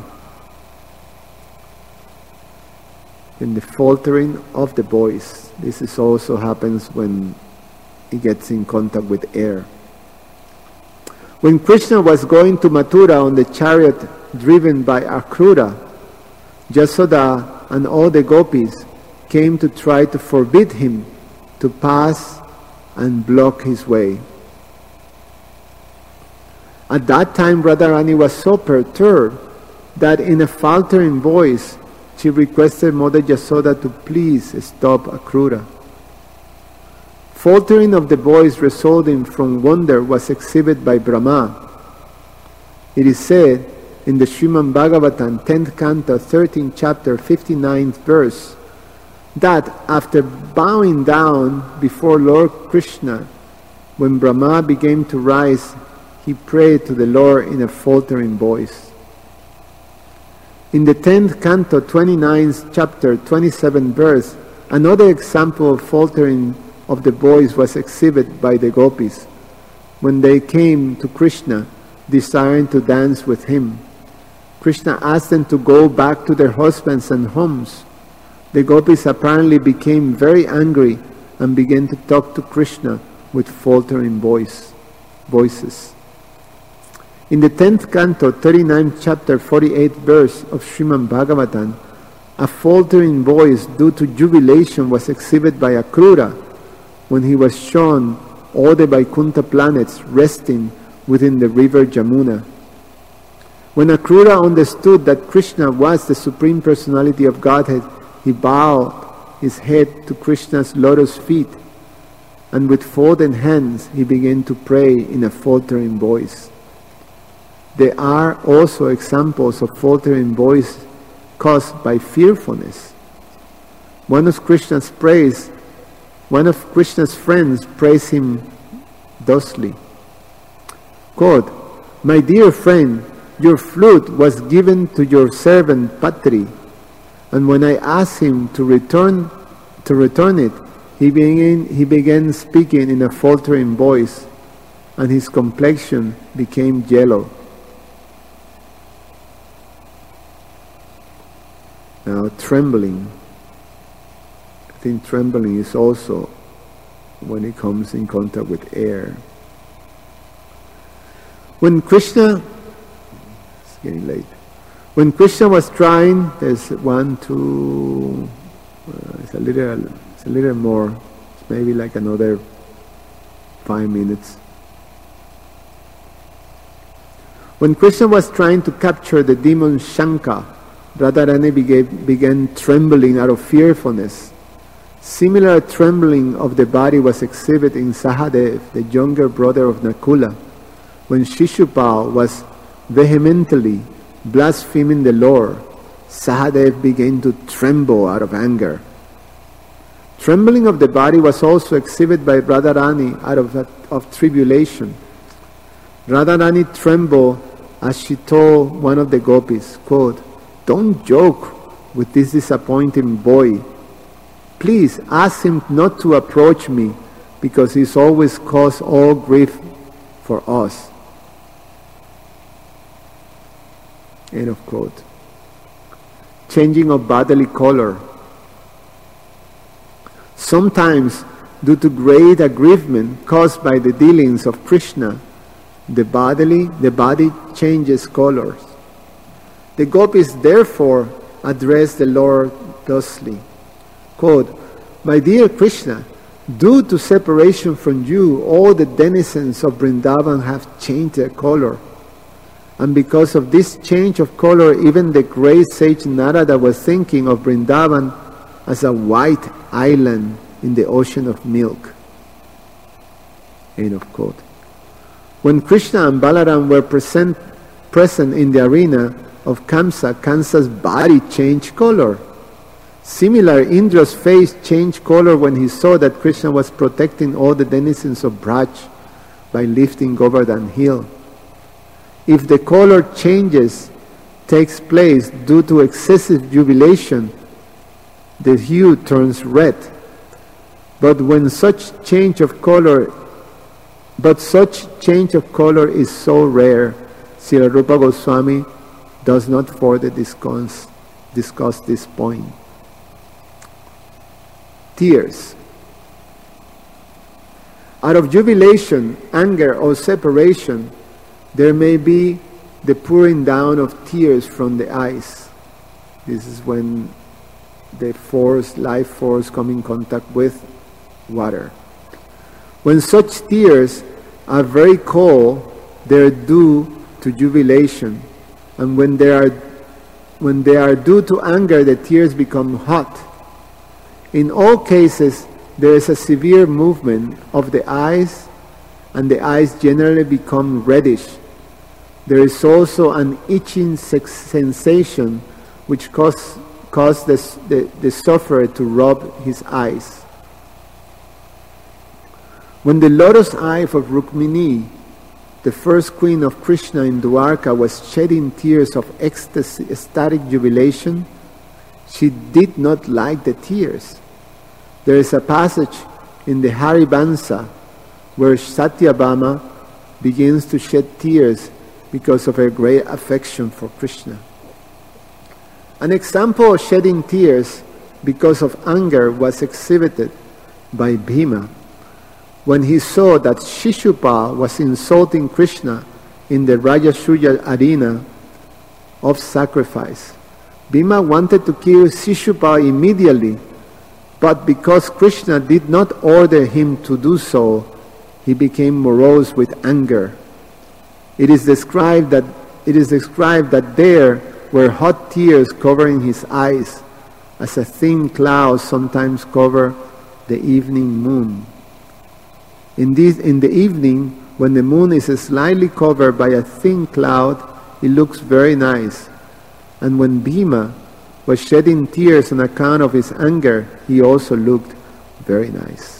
And the faltering of the voice. This is also happens when he gets in contact with air. When Krishna was going to Mathura on the chariot driven by Akrura, Yasoda and all the gopis came to try to forbid him to pass and block his way. At that time, Radharani was so perturbed that in a faltering voice, she requested Mother Yasoda to please stop Akrura. Faltering of the voice resulting from wonder was exhibited by Brahma. It is said in the Srimad Bhagavatam, tenth canto, thirteenth chapter, fifty-ninth verse, that after bowing down before Lord Krishna, when Brahma began to rise, he prayed to the Lord in a faltering voice. In the tenth canto, twenty-ninth chapter, twenty-seventh verse, another example of faltering of the voice was exhibited by the gopis when they came to Krishna desiring to dance with him. Krishna asked them to go back to their husbands and homes. The gopis apparently became very angry and began to talk to Krishna with faltering voice, voices. In the tenth canto, thirty-ninth chapter, forty-eighth verse of Srimad Bhagavatam, a faltering voice due to jubilation was exhibited by Akrura when he was shown all the Vaikuntha planets resting within the river Jamuna. When Akrura understood that Krishna was the Supreme Personality of Godhead, he bowed his head to Krishna's lotus feet, and with folded hands he began to pray in a faltering voice. There are also examples of faltering voice caused by fearfulness. One of Krishna's praise, one of Krishna's friends praised him thusly. Quote, "My dear friend, your flute was given to your servant Patri, and when I asked him to return to return it, he began, he began speaking in a faltering voice, and his complexion became yellow." Now, trembling. I think trembling is also when it comes in contact with air. When Krishna, it's getting late. When Krishna was trying, there's one, two, uh, it's a little, it's a little more, it's maybe like another five minutes. When Krishna was trying to capture the demon Shanka, Radharani began, began trembling out of fearfulness. Similar trembling of the body was exhibited in Sahadev, the younger brother of Nakula, when Shishupal was vehemently blaspheming the Lord. Sahadev began to tremble out of anger. Trembling of the body was also exhibited by Radharani out of, of tribulation. Radharani trembled as she told one of the gopis, quote, "Don't joke with this disappointing boy. Please ask him not to approach me, because he's always caused all grief for us." End of quote. Changing of bodily color. Sometimes, due to great aggrievement caused by the dealings of Krishna, the bodily, the body changes colors. The gopis therefore address the Lord thusly, quote, "My dear Krishna, due to separation from you, all the denizens of Vrindavan have changed their color. And because of this change of color, even the great sage Narada was thinking of Vrindavan as a white island in the ocean of milk." End of quote. When Krishna and Balaram were present, present in the arena of Kamsa, Kamsa's body changed color. Similar, Indra's face changed color when he saw that Krishna was protecting all the denizens of Braj by lifting Govardhan hill. If the color changes takes place due to excessive jubilation, the hue turns red. But when such change of color, but such change of color is so rare, Srila Rupa Goswami does not further discuss, discuss this point. Tears. Out of jubilation, anger, or separation, there may be the pouring down of tears from the eyes. This is when the force, life force, come in contact with water. When such tears are very cold, they are due to jubilation, and when they are when they are due to anger, the tears become hot. In all cases, there is a severe movement of the eyes, and the eyes generally become reddish. There is also an itching sensation which causes cause the, the, the sufferer to rub his eyes. When the lotus eye of Rukmini, the first queen of Krishna in Dwarka, was shedding tears of ecstasy, ecstatic jubilation, she did not like the tears. There is a passage in the Harivansa where Satyabhama begins to shed tears because of her great affection for Krishna. An example of shedding tears because of anger was exhibited by Bhima when he saw that Shishupal was insulting Krishna in the Rajasuya arena of sacrifice. Bhima wanted to kill Shishupal immediately, but because Krishna did not order him to do so, he became morose with anger. It is described that it is described that there were hot tears covering his eyes, as a thin cloud sometimes covers the evening moon. In this, in the evening, when the moon is slightly covered by a thin cloud, it looks very nice. And when Bhima was shedding tears on account of his anger, he also looked very nice.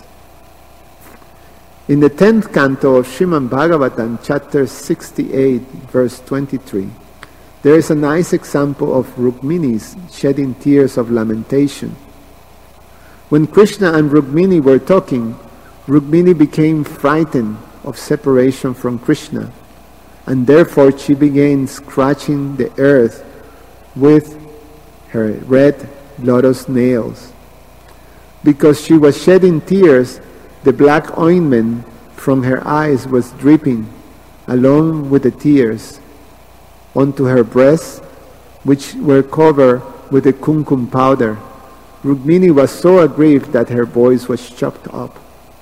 In the tenth canto of Srimad Bhagavatam, chapter sixty-eight, verse twenty-three, there is a nice example of Rukmini's shedding tears of lamentation. When Krishna and Rukmini were talking, Rukmini became frightened of separation from Krishna, and therefore she began scratching the earth with her red lotus nails. Because she was shedding tears, the black ointment from her eyes was dripping, along with the tears, onto her breasts, which were covered with the kumkum powder. Rukmini was so aggrieved that her voice was chopped up.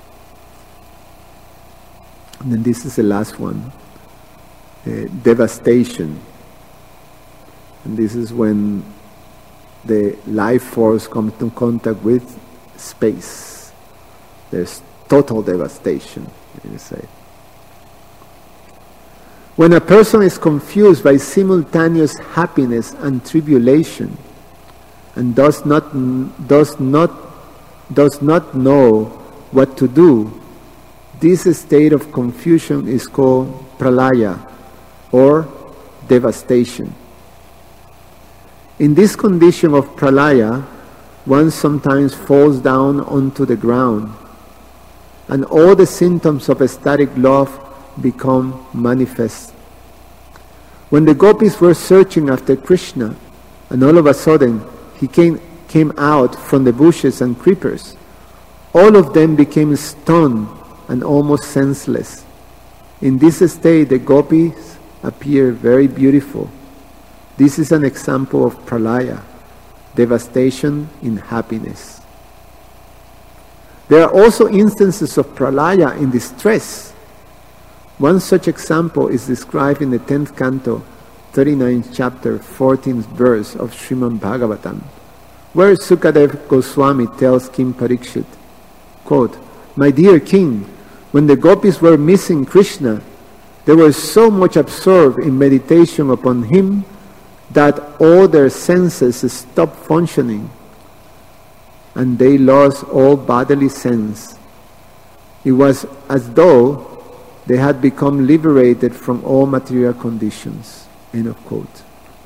And then this is the last one, uh, devastation. And this is when the life force comes into contact with space. There's total devastation, you say. When a person is confused by simultaneous happiness and tribulation, and does not does not does not know what to do, this state of confusion is called pralaya, or devastation. In this condition of pralaya, one sometimes falls down onto the ground, and all the symptoms of ecstatic love become manifest. When the gopis were searching after Krishna, and all of a sudden he came, came out from the bushes and creepers, all of them became stunned and almost senseless. In this state, the gopis appear very beautiful. This is an example of pralaya, devastation in happiness. There are also instances of pralaya in distress. One such example is described in the tenth canto, thirty-ninth chapter, fourteenth verse of Srimad Bhagavatam, where Sukadeva Goswami tells King Parikshit, quote, "My dear king, when the gopis were missing Krishna, they were so much absorbed in meditation upon him that all their senses stopped functioning, and they lost all bodily sense. It was as though they had become liberated from all material conditions." End of quote.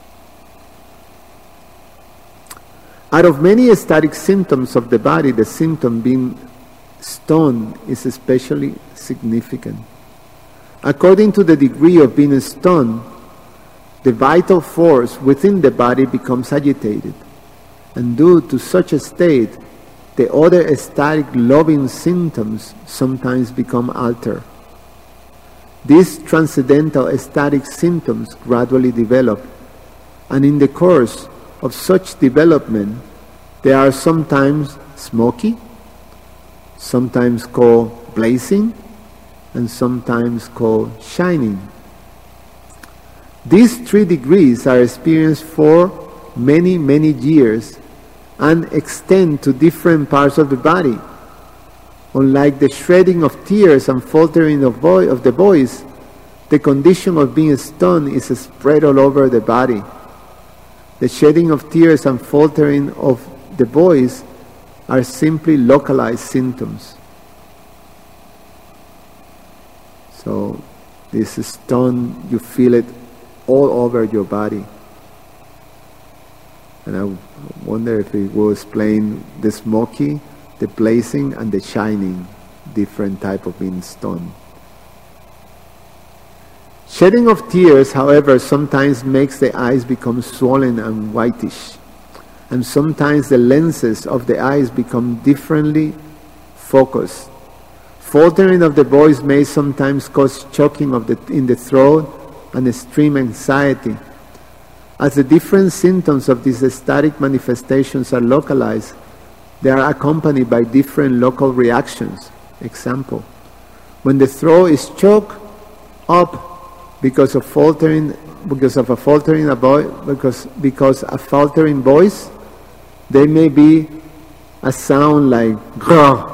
Out of many ecstatic symptoms of the body, the symptom being stunned is especially significant. According to the degree of being stunned, the vital force within the body becomes agitated, and due to such a state, the other ecstatic loving symptoms sometimes become altered. These transcendental ecstatic symptoms gradually develop, and in the course of such development, they are sometimes smoky, sometimes called blazing, and sometimes called shining. These three degrees are experienced for many, many years and extend to different parts of the body. Unlike the shredding of tears and faltering of, vo- of the voice, the condition of being stunned is spread all over the body. The shedding of tears and faltering of the voice are simply localized symptoms. So this stun, you feel it all over your body. And I wonder if it will explain the smoky, the blazing, and the shining, different type of being stunned. Shedding of tears, however, sometimes makes the eyes become swollen and whitish, and sometimes the lenses of the eyes become differently focused. Faltering of the voice may sometimes cause choking of the, in the throat and extreme anxiety. As the different symptoms of these ecstatic manifestations are localized, they are accompanied by different local reactions. Example, when the throat is choked up because of faltering, because of a faltering a voice, because because a faltering voice, there may be a sound like grrr.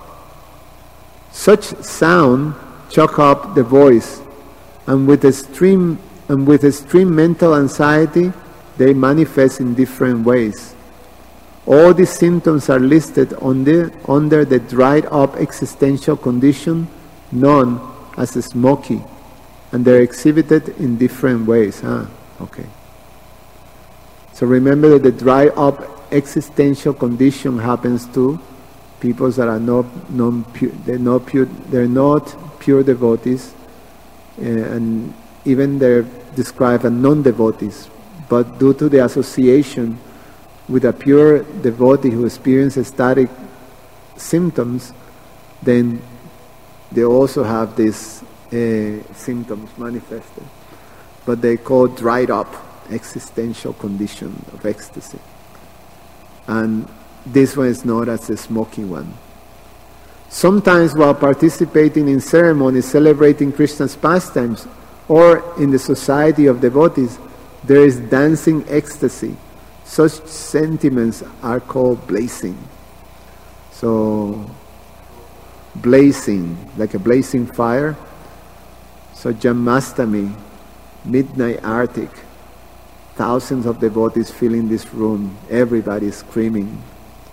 Such sound choke up the voice, and with extreme and with extreme mental anxiety, they manifest in different ways. All these symptoms are listed under, under the dried up existential condition known as smoky, and they're exhibited in different ways. Huh? Okay. So remember that the dried up existential condition happens to people that are not non-pure, they're not pure, they're not pure devotees, uh, and even they're described as non-devotees, but due to the association with a pure devotee who experiences ecstatic symptoms, then they also have this uh, symptoms manifested, but they call dried up existential condition of ecstasy. And this one is known as the smoky one. Sometimes while participating in ceremonies celebrating Krishna's pastimes or in the society of devotees, there is dancing ecstasy. Such sentiments are called blazing. So, blazing, like a blazing fire. So Janmashtami, midnight Arctic, thousands of devotees filling this room, everybody screaming.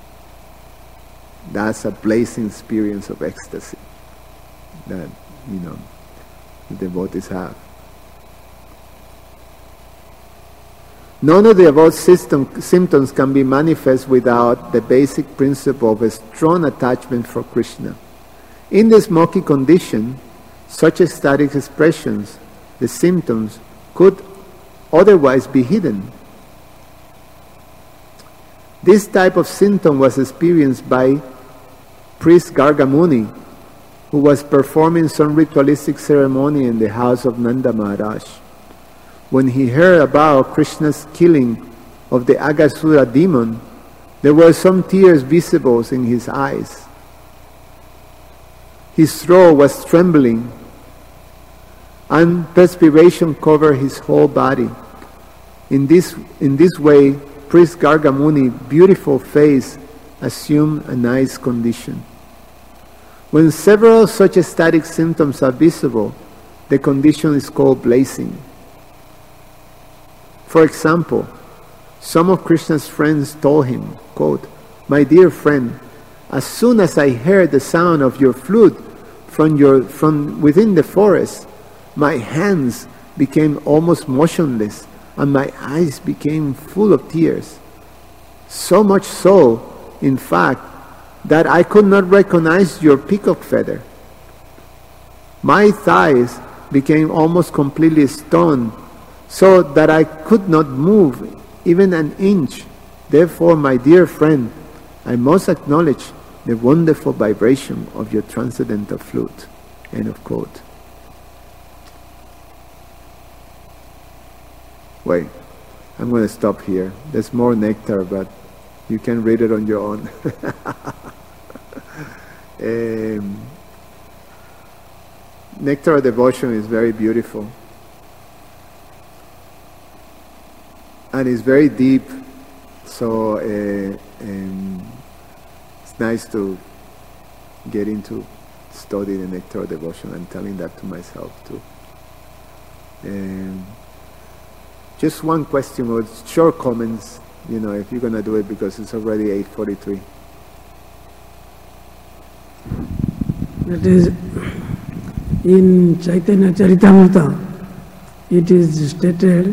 That's a blazing experience of ecstasy that, you know, the devotees have. None of the above system, symptoms can be manifest without the basic principle of a strong attachment for Krishna. In the smoky condition, such ecstatic expressions, the symptoms, could otherwise be hidden. This type of symptom was experienced by priest Gargamuni, who was performing some ritualistic ceremony in the house of Nanda Maharaj. When he heard about Krishna's killing of the Aghasura demon, there were some tears visible in his eyes. His throat was trembling, and perspiration covered his whole body. In this, in this way, priest Gargamuni's beautiful face assumed a nice condition. When several such ecstatic symptoms are visible, the condition is called blazing. For example, some of Krishna's friends told him, quote, "My dear friend, as soon as I heard the sound of your flute from, your, from within the forest, my hands became almost motionless and my eyes became full of tears. So much so, in fact, that I could not recognize your peacock feather. My thighs became almost completely stunned, so that I could not move even an inch. Therefore, my dear friend, I must acknowledge the wonderful vibration of your transcendental flute." End of quote. Wait, I'm going to stop here. There's more nectar, but you can read it on your own. um, nectar of devotion is very beautiful. And it's very deep, so uh, um, it's nice to get into study the nectar of devotion. I'm telling that to myself too. Um, just one question or short comments, you know, if you're going to do it, because it's already eight forty-three. That is, in Chaitanya Charitamrita, it is stated,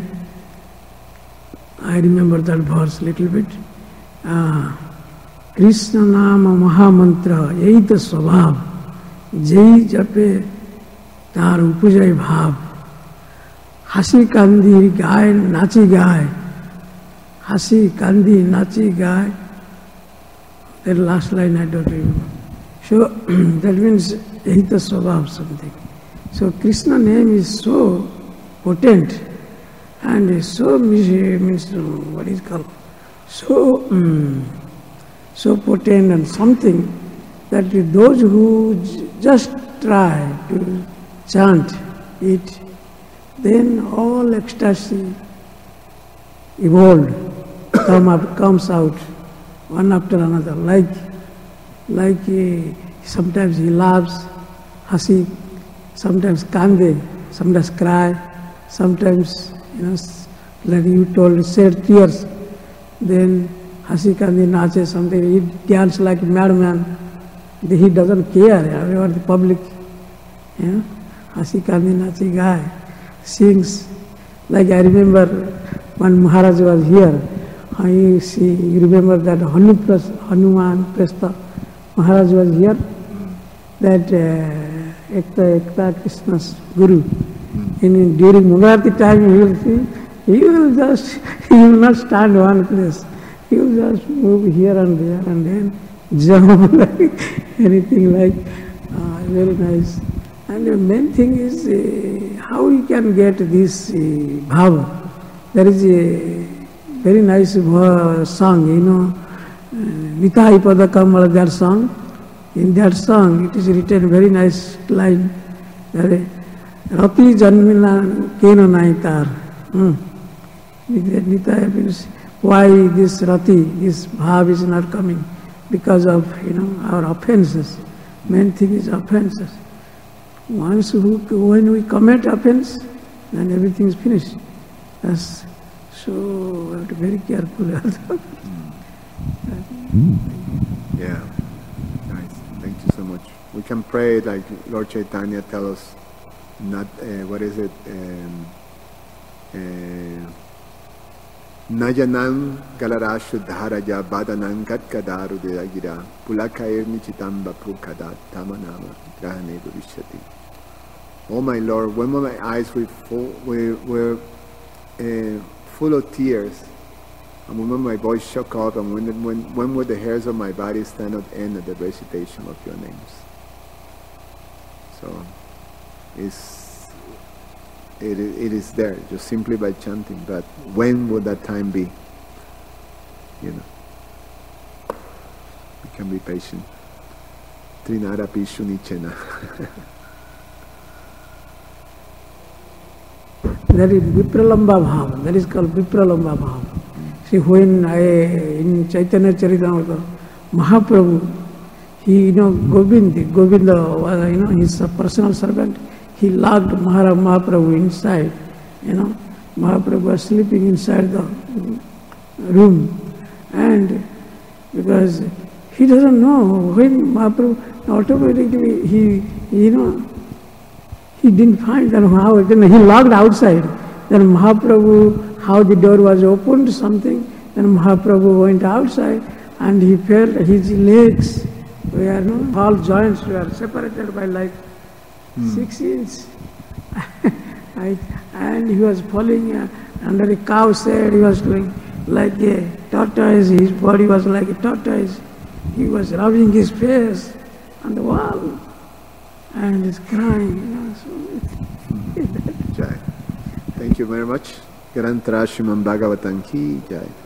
I remember that verse a little bit. Uh, Krishna Nama Mahamantra Yaita Swabhav Jai Jape Tar Upujai Bhav Hasi Kandi Gai Nachi Gai Hasi Kandi Nachi Gai. That last line I don't remember. So that means Yaita Swabhav something. So Krishna name is so potent. And so means what is called so um, so potent and something that those who j- just try to chant it, then all ecstasy evolved, come up, comes out one after another. Like like uh, sometimes he laughs, hasi, sometimes kande, sometimes cry, sometimes. You know, like you told, shed tears, then hasi kandi nache something, he dance like a madman, he doesn't care about the public. You know, hasi kandi nache guy sings, like I remember when Maharaj was here, I see, you remember that Hanuman Prastha, Maharaj was here, that uh, Ekta Ekta Krishna's Guru. In, during Mungarati time, you will see, he will just, he will not stand one place. He will just move here and there and then jump like anything like, uh, very nice. And the main thing is uh, how we can get this uh, bhava. There is a very nice uh, song, you know, Nitai Pada Kamala, that song. In that song, it is written very nice line. Rati Janmina Keno Naitar. Nitai means why this Rati, this bhav is not coming? Because of, you know, our offenses. Main thing is offenses. Once who, when we commit offense, then everything is finished. That's, so we have to be very careful. Yeah, nice. Thank you so much. We can pray like Lord Chaitanya tell us, not uh, what is it? Um, uh, Najanam galarashu dharaja badanam katkadaru deagira pulakairni chitamba pukadat tamanama grahane bhavishyati. Oh my Lord, when my eyes were full, were, were uh, full of tears, and when my voice shook up, and when, when, when would the hairs of my body stand at the end of the recitation of your names? So, it's, it, it is there, just simply by chanting, but when would that time be? You know, we can be patient. Trinara Pishu Nichena. That is Vipralamba Bhava. That is called Vipralamba Bhava. See, when I, in Chaitanya Charitamrita, Mahaprabhu, he, you know, Govinda, Govinda was, you know, his personal servant, he locked Mahara, Mahaprabhu inside, you know. Mahaprabhu was sleeping inside the room. And because he doesn't know when Mahaprabhu, automatically he, you know, he didn't find that how, then he locked outside. Then Mahaprabhu, how the door was opened, something, then Mahaprabhu went outside and he felt his legs were, no, all joints were separated by like hmm. six inches. And he was falling uh, under a cow shed, he was doing like a tortoise, his body was like a tortoise. He was rubbing his face on the wall and he's crying, you know. So Jai. Thank you very much. Grantarashimam Bhagavatam ki Jai.